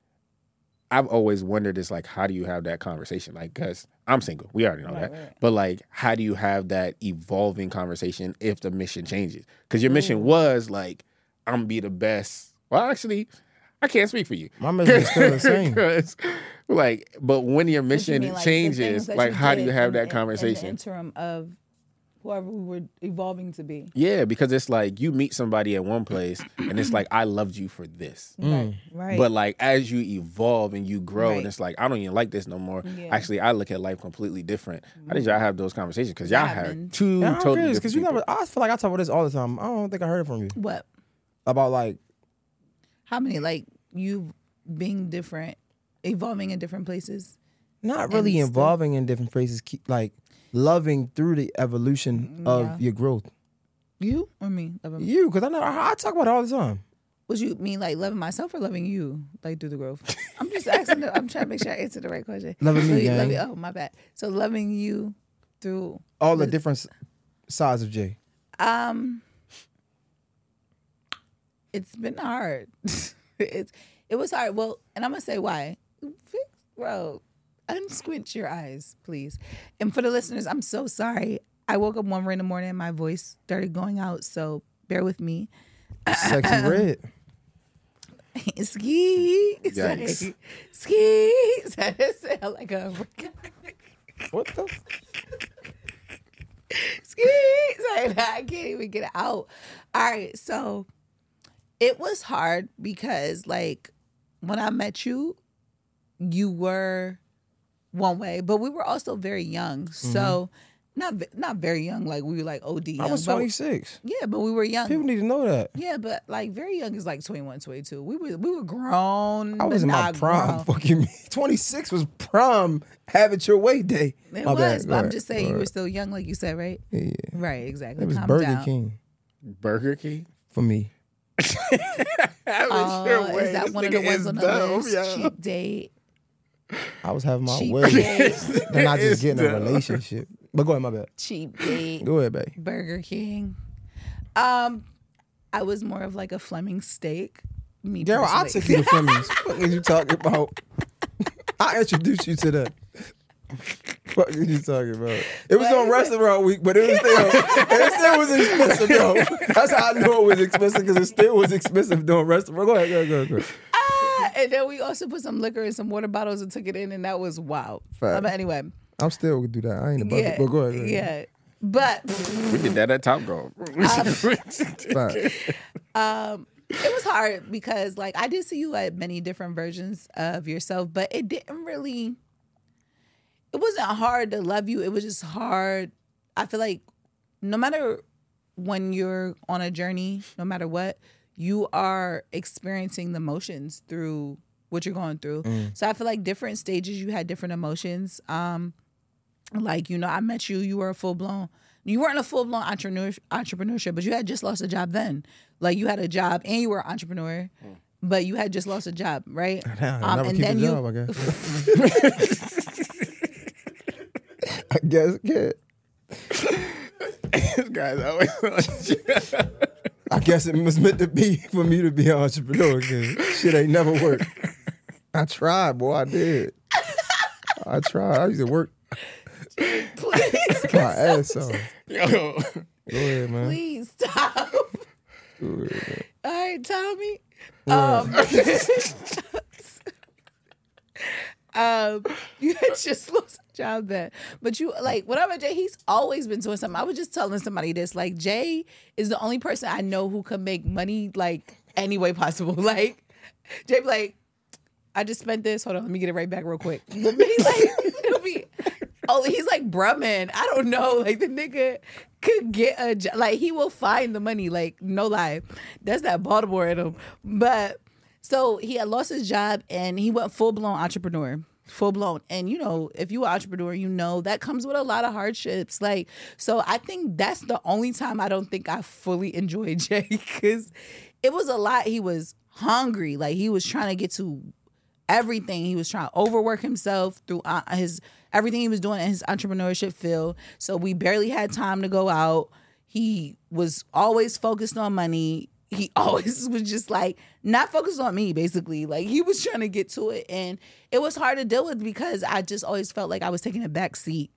I've always wondered is like, how do you have that conversation? Like, because I'm single, we already know that, but like, how do you have that evolving conversation if the mission changes? Because your mission was like, I'm gonna be the best. Well, actually, I can't speak for you. My mission is still the same. 'Cause, like, but when your What you mission mean, like, the things changes, that like, you how do did you have in- that in- conversation? In the interim of whoever we were evolving to be. Yeah, because it's like you meet somebody at one place and it's like, I loved you for this. Right. Right. But like as you evolve and you grow, Right. and it's like, I don't even like this no more. Yeah. Actually, I look at life completely different. How did y'all have those conversations? Because y'all have Happened. two Yeah, I'm totally curious different because you people. never. I feel like I talk about this all the time. I don't think I heard it from you what? about like How many? Like you being different, evolving in different places. not really still- involving in different places. Keep like loving through the evolution of Yeah. your growth. You or me? Loving, You, because I know I I talk about it all the time. What you mean, like loving myself or loving you, like through the growth? I'm just asking. The, I'm trying to make sure I answer the right question. Loving me, So you- gang. loving- oh, my bad. So loving you through All the different s- sides of Jay. Um, it's been hard. it's it was hard. Well, and I'm gonna say why. Fix- Bro, unsquinch your eyes, please. And for the listeners, I'm so sorry. I woke up one in the morning and my voice started going out, so bear with me. Sexy red. Ski, Yikes. ski. That sound like a What the? ski. Like, I can't even get it out. All right, so it was hard because, like, when I met you, you were one way, but we were also very young. So not ve- not very young, like we were like O D young. I was but- twenty-six. Yeah, but we were young. People need to know that. yeah, but like very young is like twenty-one, twenty-two. We were we were grown. I was but in my not prime. grown. Fucking me. twenty-six was prime. Have it your way day. It My was, bad. Go but I'm ahead. just saying Go you were ahead. still young, like you said, right? Yeah. Right, exactly. It was Calm Burger down. King Burger King? for me. Oh, is that one of the ones on the list? Cheap date. I was having my Cheap way. date. and not just It's getting a dumb. relationship. But go ahead, my bad. Cheap date. Go ahead, babe. Burger King. Um, I was more of like a Fleming steak. Me Daryl, I personally. took you to Fleming's. What are you talking about? I introduced you to that. What are you talking about? It was on restaurant week, but it was still, it still was expensive, though. That's how I knew it was expensive, because it still was expensive doing restaurant. Go ahead, go ahead, go ahead. Go ahead. Ah, and then we also put some liquor in some water bottles and took it in, and that was wow. Fact. But anyway, I'm still gonna do that. I ain't a bucket, yeah, but go ahead. Go ahead. yeah. But We did that at Top Golf. Fact. um, it was hard because like I did see you at many different versions of yourself, but it didn't really. It wasn't hard to love you. It was just hard. I feel like no matter when you're on a journey, no matter what, you are experiencing the emotions through what you're going through. So I feel like different stages, you had different emotions. Um, Like, you know, I met you, you were a full blown, you weren't a full blown entrepreneur, entrepreneurship, but you had just lost a job then. Like, you had a job and you were an entrepreneur, mm. but you had just lost a job, right? Damn, um, never and keep then a you, job, I guess. I guess, yeah. This guy's always I guess it was meant to be for me to be an entrepreneur again. Shit ain't never worked. I tried, boy. I did. I tried. I used to work. Please. My ass off. Yo. Go ahead, man. Please stop. Go ahead, man. All right, Tommy. What? Um, um, you had just lost a job then, but you like whatever Jay. He's always been doing something. I was just telling somebody this. Like, Jay is the only person I know who can make money like any way possible. Like, Jay be like, I just spent this. Hold on, let me get it right back real quick. But me, like, it'll be. Oh, he's like Brumman. I don't know. Like, the nigga could get a job. Like, he will find the money. Like, no lie. That's that Baltimore in him. But so he had lost his job and he went full blown entrepreneur. Full blown. And, you know, if you are an entrepreneur, you know that comes with a lot of hardships. Like, so I think that's the only time I don't think I fully enjoyed Jay, because it was a lot. He was hungry. Like, he was trying to get to everything. He was trying to overwork himself through uh, his everything he was doing in his entrepreneurship field. So we barely had time to go out. He was always focused on money. He always was just like not focused on me, basically. Like, he was trying to get to it. And it was hard to deal with because I just always felt like I was taking a back seat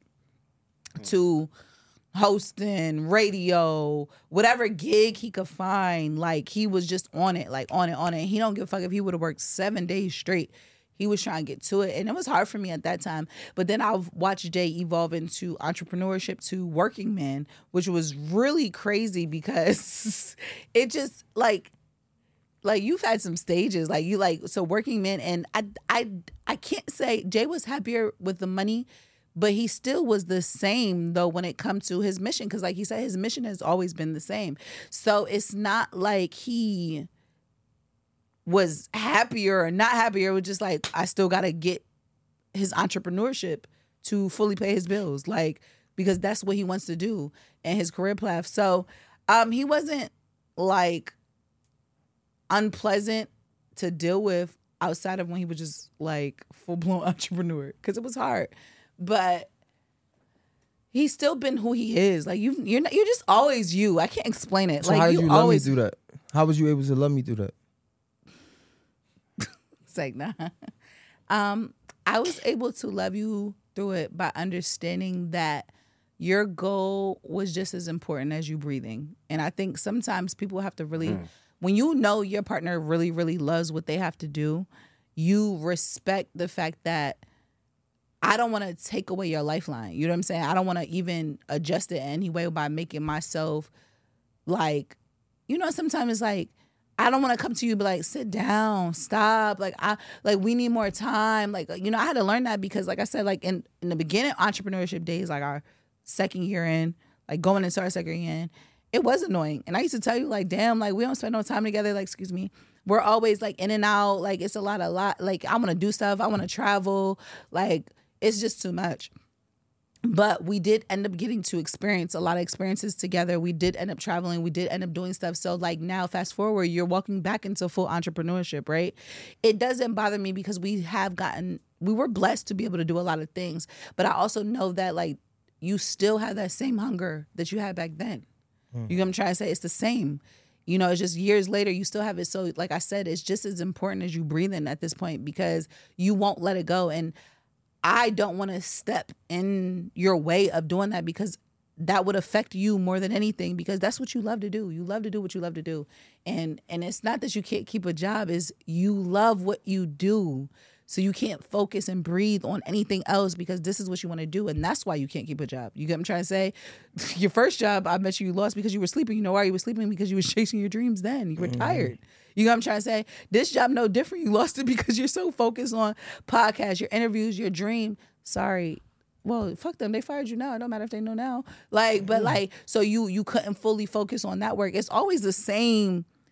to hosting, radio, whatever gig he could find. Like, he was just on it, like on it, on it. He don't give a fuck if he would have worked seven days straight. He was trying to get to it. And it was hard for me at that time. But then I've watched Jay evolve into entrepreneurship to working man, which was really crazy because it just like, like you've had some stages, like you like, so working man. And I, I, I can't say Jay was happier with the money, but he still was the same though when it comes to his mission. Cause like he said, his mission has always been the same. So it's not like he was happier or not happier. It was just like, I still got to get his entrepreneurship to fully pay his bills. Like, because that's what he wants to do in his career path. So um, he wasn't like unpleasant to deal with outside of when he was just like full blown entrepreneur. Cause it was hard, but he's still been who he is. Like you, you're not, you're just always you. I can't explain it. So like how did you, you love always me through that? How was you able to love me through that? It's like, nah. Um, I was able to love you through it by understanding that your goal was just as important as you breathing. And I think sometimes people have to really, mm. when you know your partner really, really loves what they have to do, you respect the fact that I don't want to take away your lifeline. You know what I'm saying? I don't want to even adjust it in any way by making myself like, you know, sometimes it's like, I don't want to come to you and be like, sit down, stop. Like, I like we need more time. Like, you know, I had to learn that because, like I said, like in, in the beginning entrepreneurship days, like our second year in, like going into our second year in, it was annoying. And I used to tell you, like, damn, like we don't spend no time together. Like, excuse me. We're always like in and out. Like, it's a lot, a lot. Like, I want to do stuff. I want to travel. Like, it's just too much. But we did end up getting to experience a lot of experiences together. We did end up traveling. We did end up doing stuff. So like now, fast forward, you're walking back into full entrepreneurship, right? It doesn't bother me because we have gotten, we were blessed to be able to do a lot of things. But I also know that like you still have that same hunger that you had back then. Mm. You know what I'm trying to say? It's the same. You know, it's just years later, you still have it. So like I said, it's just as important as you breathing at this point because you won't let it go. And I don't want to step in your way of doing that because that would affect you more than anything because that's what you love to do. You love to do what you love to do. And and it's not that you can't keep a job, is you love what you do. So you can't focus and breathe on anything else because this is what you want to do. And that's why you can't keep a job. You get what I'm trying to say? Your first job, I bet you lost because you were sleeping. You know why you were sleeping? Because you were chasing your dreams then. You were mm-hmm. tired. You know what I'm trying to say? This job, no different. You lost it because you're so focused on podcasts, your interviews, your dream. Sorry. Well, fuck them. They fired you now. It don't matter if they know now. Like, but like, so you you couldn't fully focus on that work. It's always the same,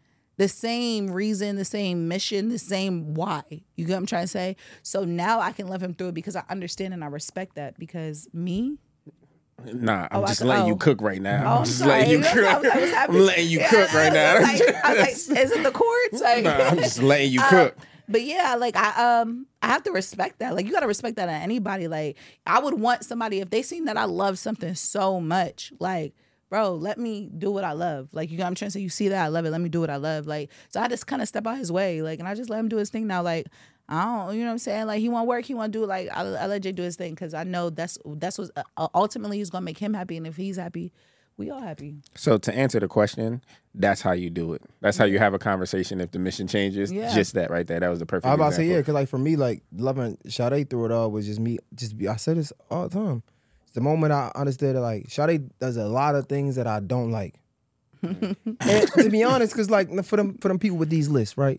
the same reason, the same mission, the same why. You get what I'm trying to say? So now I can love him through it because I understand and I respect that. Because me, Nah, I'm Oh, I just could- letting you oh. cook right now. Oh, I'm I'm just sorry. letting you That's what I cook. was- I was I'm happy. letting you Yeah, cook right now. I was like, I was like, is it the chords? Like, Nah, I'm just letting you uh, cook. But yeah, like I um I have to respect that. Like you gotta respect that in anybody. Like I would want somebody if they seen that I love something so much, like, bro, let me do what I love. Like you know what I'm trying to say, you see that I love it, let me do what I love. Like so I just kind of step out his way. Like and I just let him do his thing now. Like I don't, you know what I'm saying? Like he want work, he want to do it. Like I, I let Jay do his thing because I know that's that's what uh, ultimately is gonna make him happy, and if he's happy, we all happy. So to answer the question, that's how you do it. That's how you have a conversation if the mission changes. Yeah. Just that right there. That was the perfect I was about to say example. yeah, because like for me, like loving Sade through it all was just me. Just be. I said this all the time. It's the moment I understood that like Sade does a lot of things that I don't like. And to be honest, because like for them for them people with these lists, right?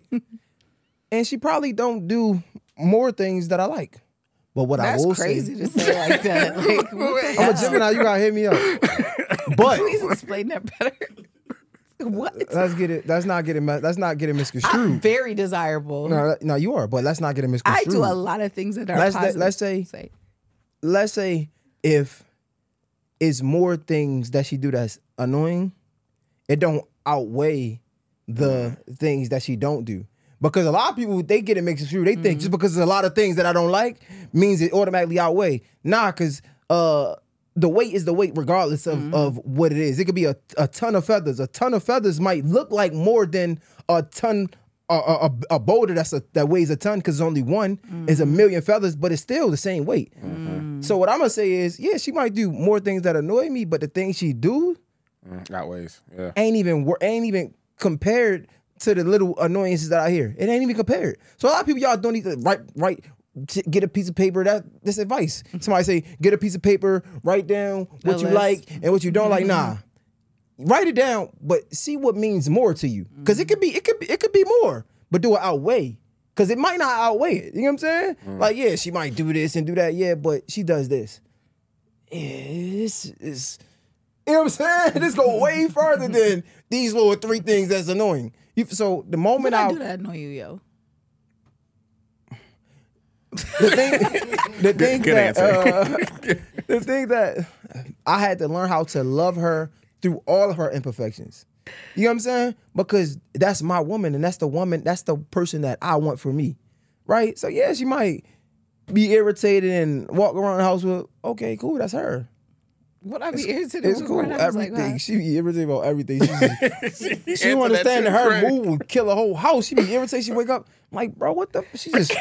And she probably don't do more things that I like. But what That's I will crazy say, to say like that. Like, what the I'm a hell? Gemini. You gotta hit me up. But Please explain that better. What? let's get it. That's not getting. That's not getting I'm misconstrued. very desirable. No, no, you are. But let's not get it I misconstrued. do a lot of things that are Let's- positive. let's say- Let's say if it's more things that she do that's annoying, it don't outweigh the things that she don't do. Because a lot of people, they get it mixed through. They think just because there's a lot of things that I don't like means it automatically outweigh. Nah, because uh, the weight is the weight regardless of, of what it is. It could be a, a ton of feathers. A ton of feathers might look like more than a ton, a, a, a boulder that's a, that weighs a ton because only one is a million feathers, but it's still the same weight. So what I'm going to say is, yeah, she might do more things that annoy me, but the things she do Mm, outweighs. Yeah. ain't even wor- ain't even compared to the little annoyances that I hear. It ain't even compared. So a lot of people, y'all don't need to write write t- get a piece of paper. That this advice. Somebody say get a piece of paper, write down what The you list. like and what you don't like. Nah, write it down, but see what means more to you. Because it could be it could be it could be more, but do it outweigh. Because it might not outweigh it. You know what I'm saying? Like yeah, she might do this and do that. Yeah, but she does this. Yeah, this is. You know what I'm saying? This go way further than these little three things that's annoying. You, so the moment What I I, do that annoy you, yo? the thing, the thing good that, answer. uh, the thing that I had to learn how to love her through all of her imperfections. You know what I'm saying? Because that's my woman, and that's the woman, that's the person that I want for me, right? So yeah, she might be irritated and walk around the house with, okay, cool, that's her. What I be irritated It's with cool. right now, I was like, Everything. huh? She be irritated about everything. She, just, she Answer don't understand that that shit, her Craig. mood would kill a whole house. She be irritated. She wake up. I'm like, bro, what the? She just,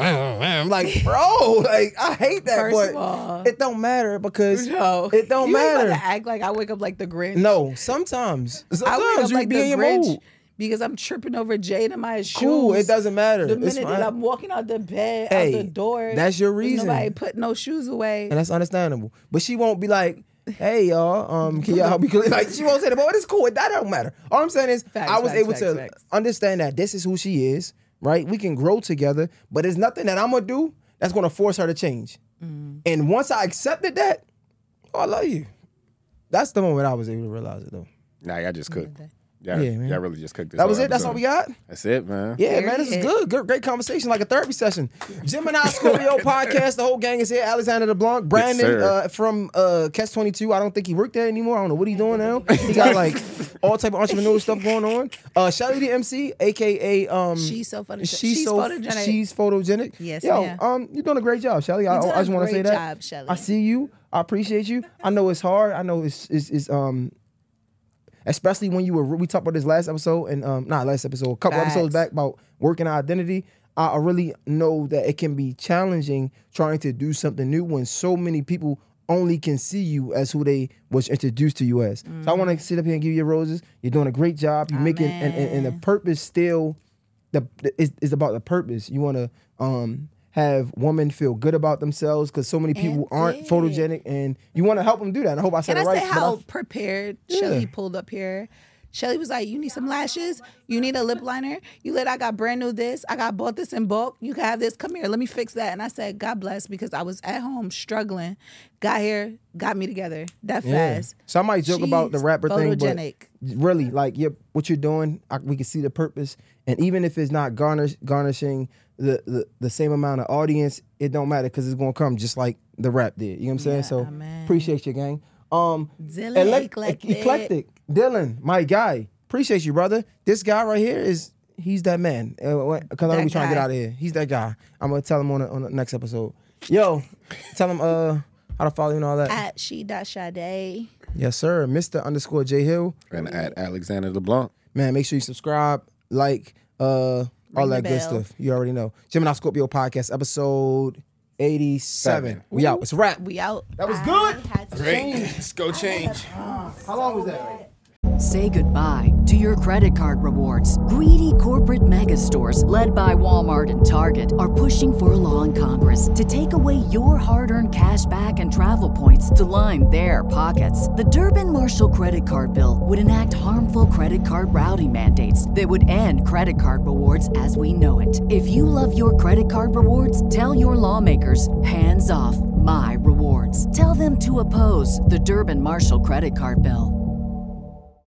I'm like, bro, like I hate that, First but of all- it don't matter because No, it don't you ain't matter. about to act like I wake up like the Grinch. No, sometimes, I wake sometimes up you like be the in your Grinch mood. because I'm tripping over Jade and my shoes. Cool, it doesn't matter. The It's minute that fine. I'm walking out the bed, Hey, out the door, that's your there's reason. Nobody put no shoes away. And that's understandable. But she won't be like, hey y'all, um, can y'all help me clean? Like she won't say that, but it's cool. That don't matter. All I'm saying is Facts, I was facts, able facts, to facts. understand that this is who she is, right? We can grow together, but there's nothing that I'm gonna do that's gonna force her to change. Mm. And once I accepted that, oh, I love you. That's the moment I was able to realize it though. Nah, y'all just cooked. Y'all, Yeah, man. y'all really just cooked this. That was whole it. That's all episode. we got. That's it, man. Yeah, man, this is Period. good. Good, great conversation, like a therapy session. Gemini Scorpio podcast. The whole gang is here. Alexander LeBlanc, Brandon sir. uh, from uh, Catch twenty-two. I don't think he worked there anymore. I don't know what he's doing now. He got like all type of entrepreneurial stuff going on. Uh, Shelly the M C, aka um, She's so photogenic. She's, She's so photogenic. She's photogenic. Yes, Yo, ma'am. um, you're doing a great job, Shelly. I, You're doing I just a want to say great that. job, Shelly. I see you. I appreciate you. I know it's hard. I know it's it's, it's um. Especially when you were, we talked about this last episode and um, not last episode, a couple Facts. episodes back about working identity. I, I really know that it can be challenging trying to do something new when so many people only can see you as who they was introduced to you as. So I want to sit up here and give you your roses. You're doing a great job. You're making and, and, and the purpose still, the is is about the purpose. You want to um have women feel good about themselves because so many people And aren't fit. photogenic, and you want to help them do that. And I hope I said Can it I right. say but how I- prepared Yeah. Shelly pulled up here? Shelly was like, you need some lashes? You need a lip liner? You lit, I got brand new this. I got bought this in bulk. You can have this. Come here. Let me fix that. And I said, God bless, because I was at home struggling. Got here, got me together that Yeah. fast. So I might joke about the She's rapper thing, photogenic. but really, like, you're, what you're doing, I, we can see the purpose. And even if it's not garnish, garnishing the, the, the same amount of audience, it don't matter because it's going to come just like the rap did. You know what I'm saying? Yeah, so man. appreciate you, gang. Um, Dylan elec- Eclectic. Eclectic. Dylan, my guy. Appreciate you, brother. This guy right here is, he's that man. Because I know That we trying to get guy. out of here. He's that guy. I'm going to tell him on the, on the next episode. Yo, tell him uh how to follow you and all that. At she.Sade. Yes, sir. Mister underscore J Hill. And at Alexander LeBlanc. Man, make sure you subscribe, like, uh, all Ring that the good bell. stuff. You already know. Gemini Scorpio Podcast, episode eighty-seven. Seven. We out. It's a wrap. We out. That was good. Great. Let's go change. How long was that? Say goodbye to your credit card rewards. Greedy corporate mega stores, led by Walmart and Target, are pushing for a law in Congress to take away your hard-earned cash back and travel points to line their pockets. The Durbin-Marshall credit card bill would enact harmful credit card routing mandates that would end credit card rewards as we know it. If you love your credit card rewards, tell your lawmakers, hands off my rewards. Tell them to oppose the Durbin-Marshall credit card bill.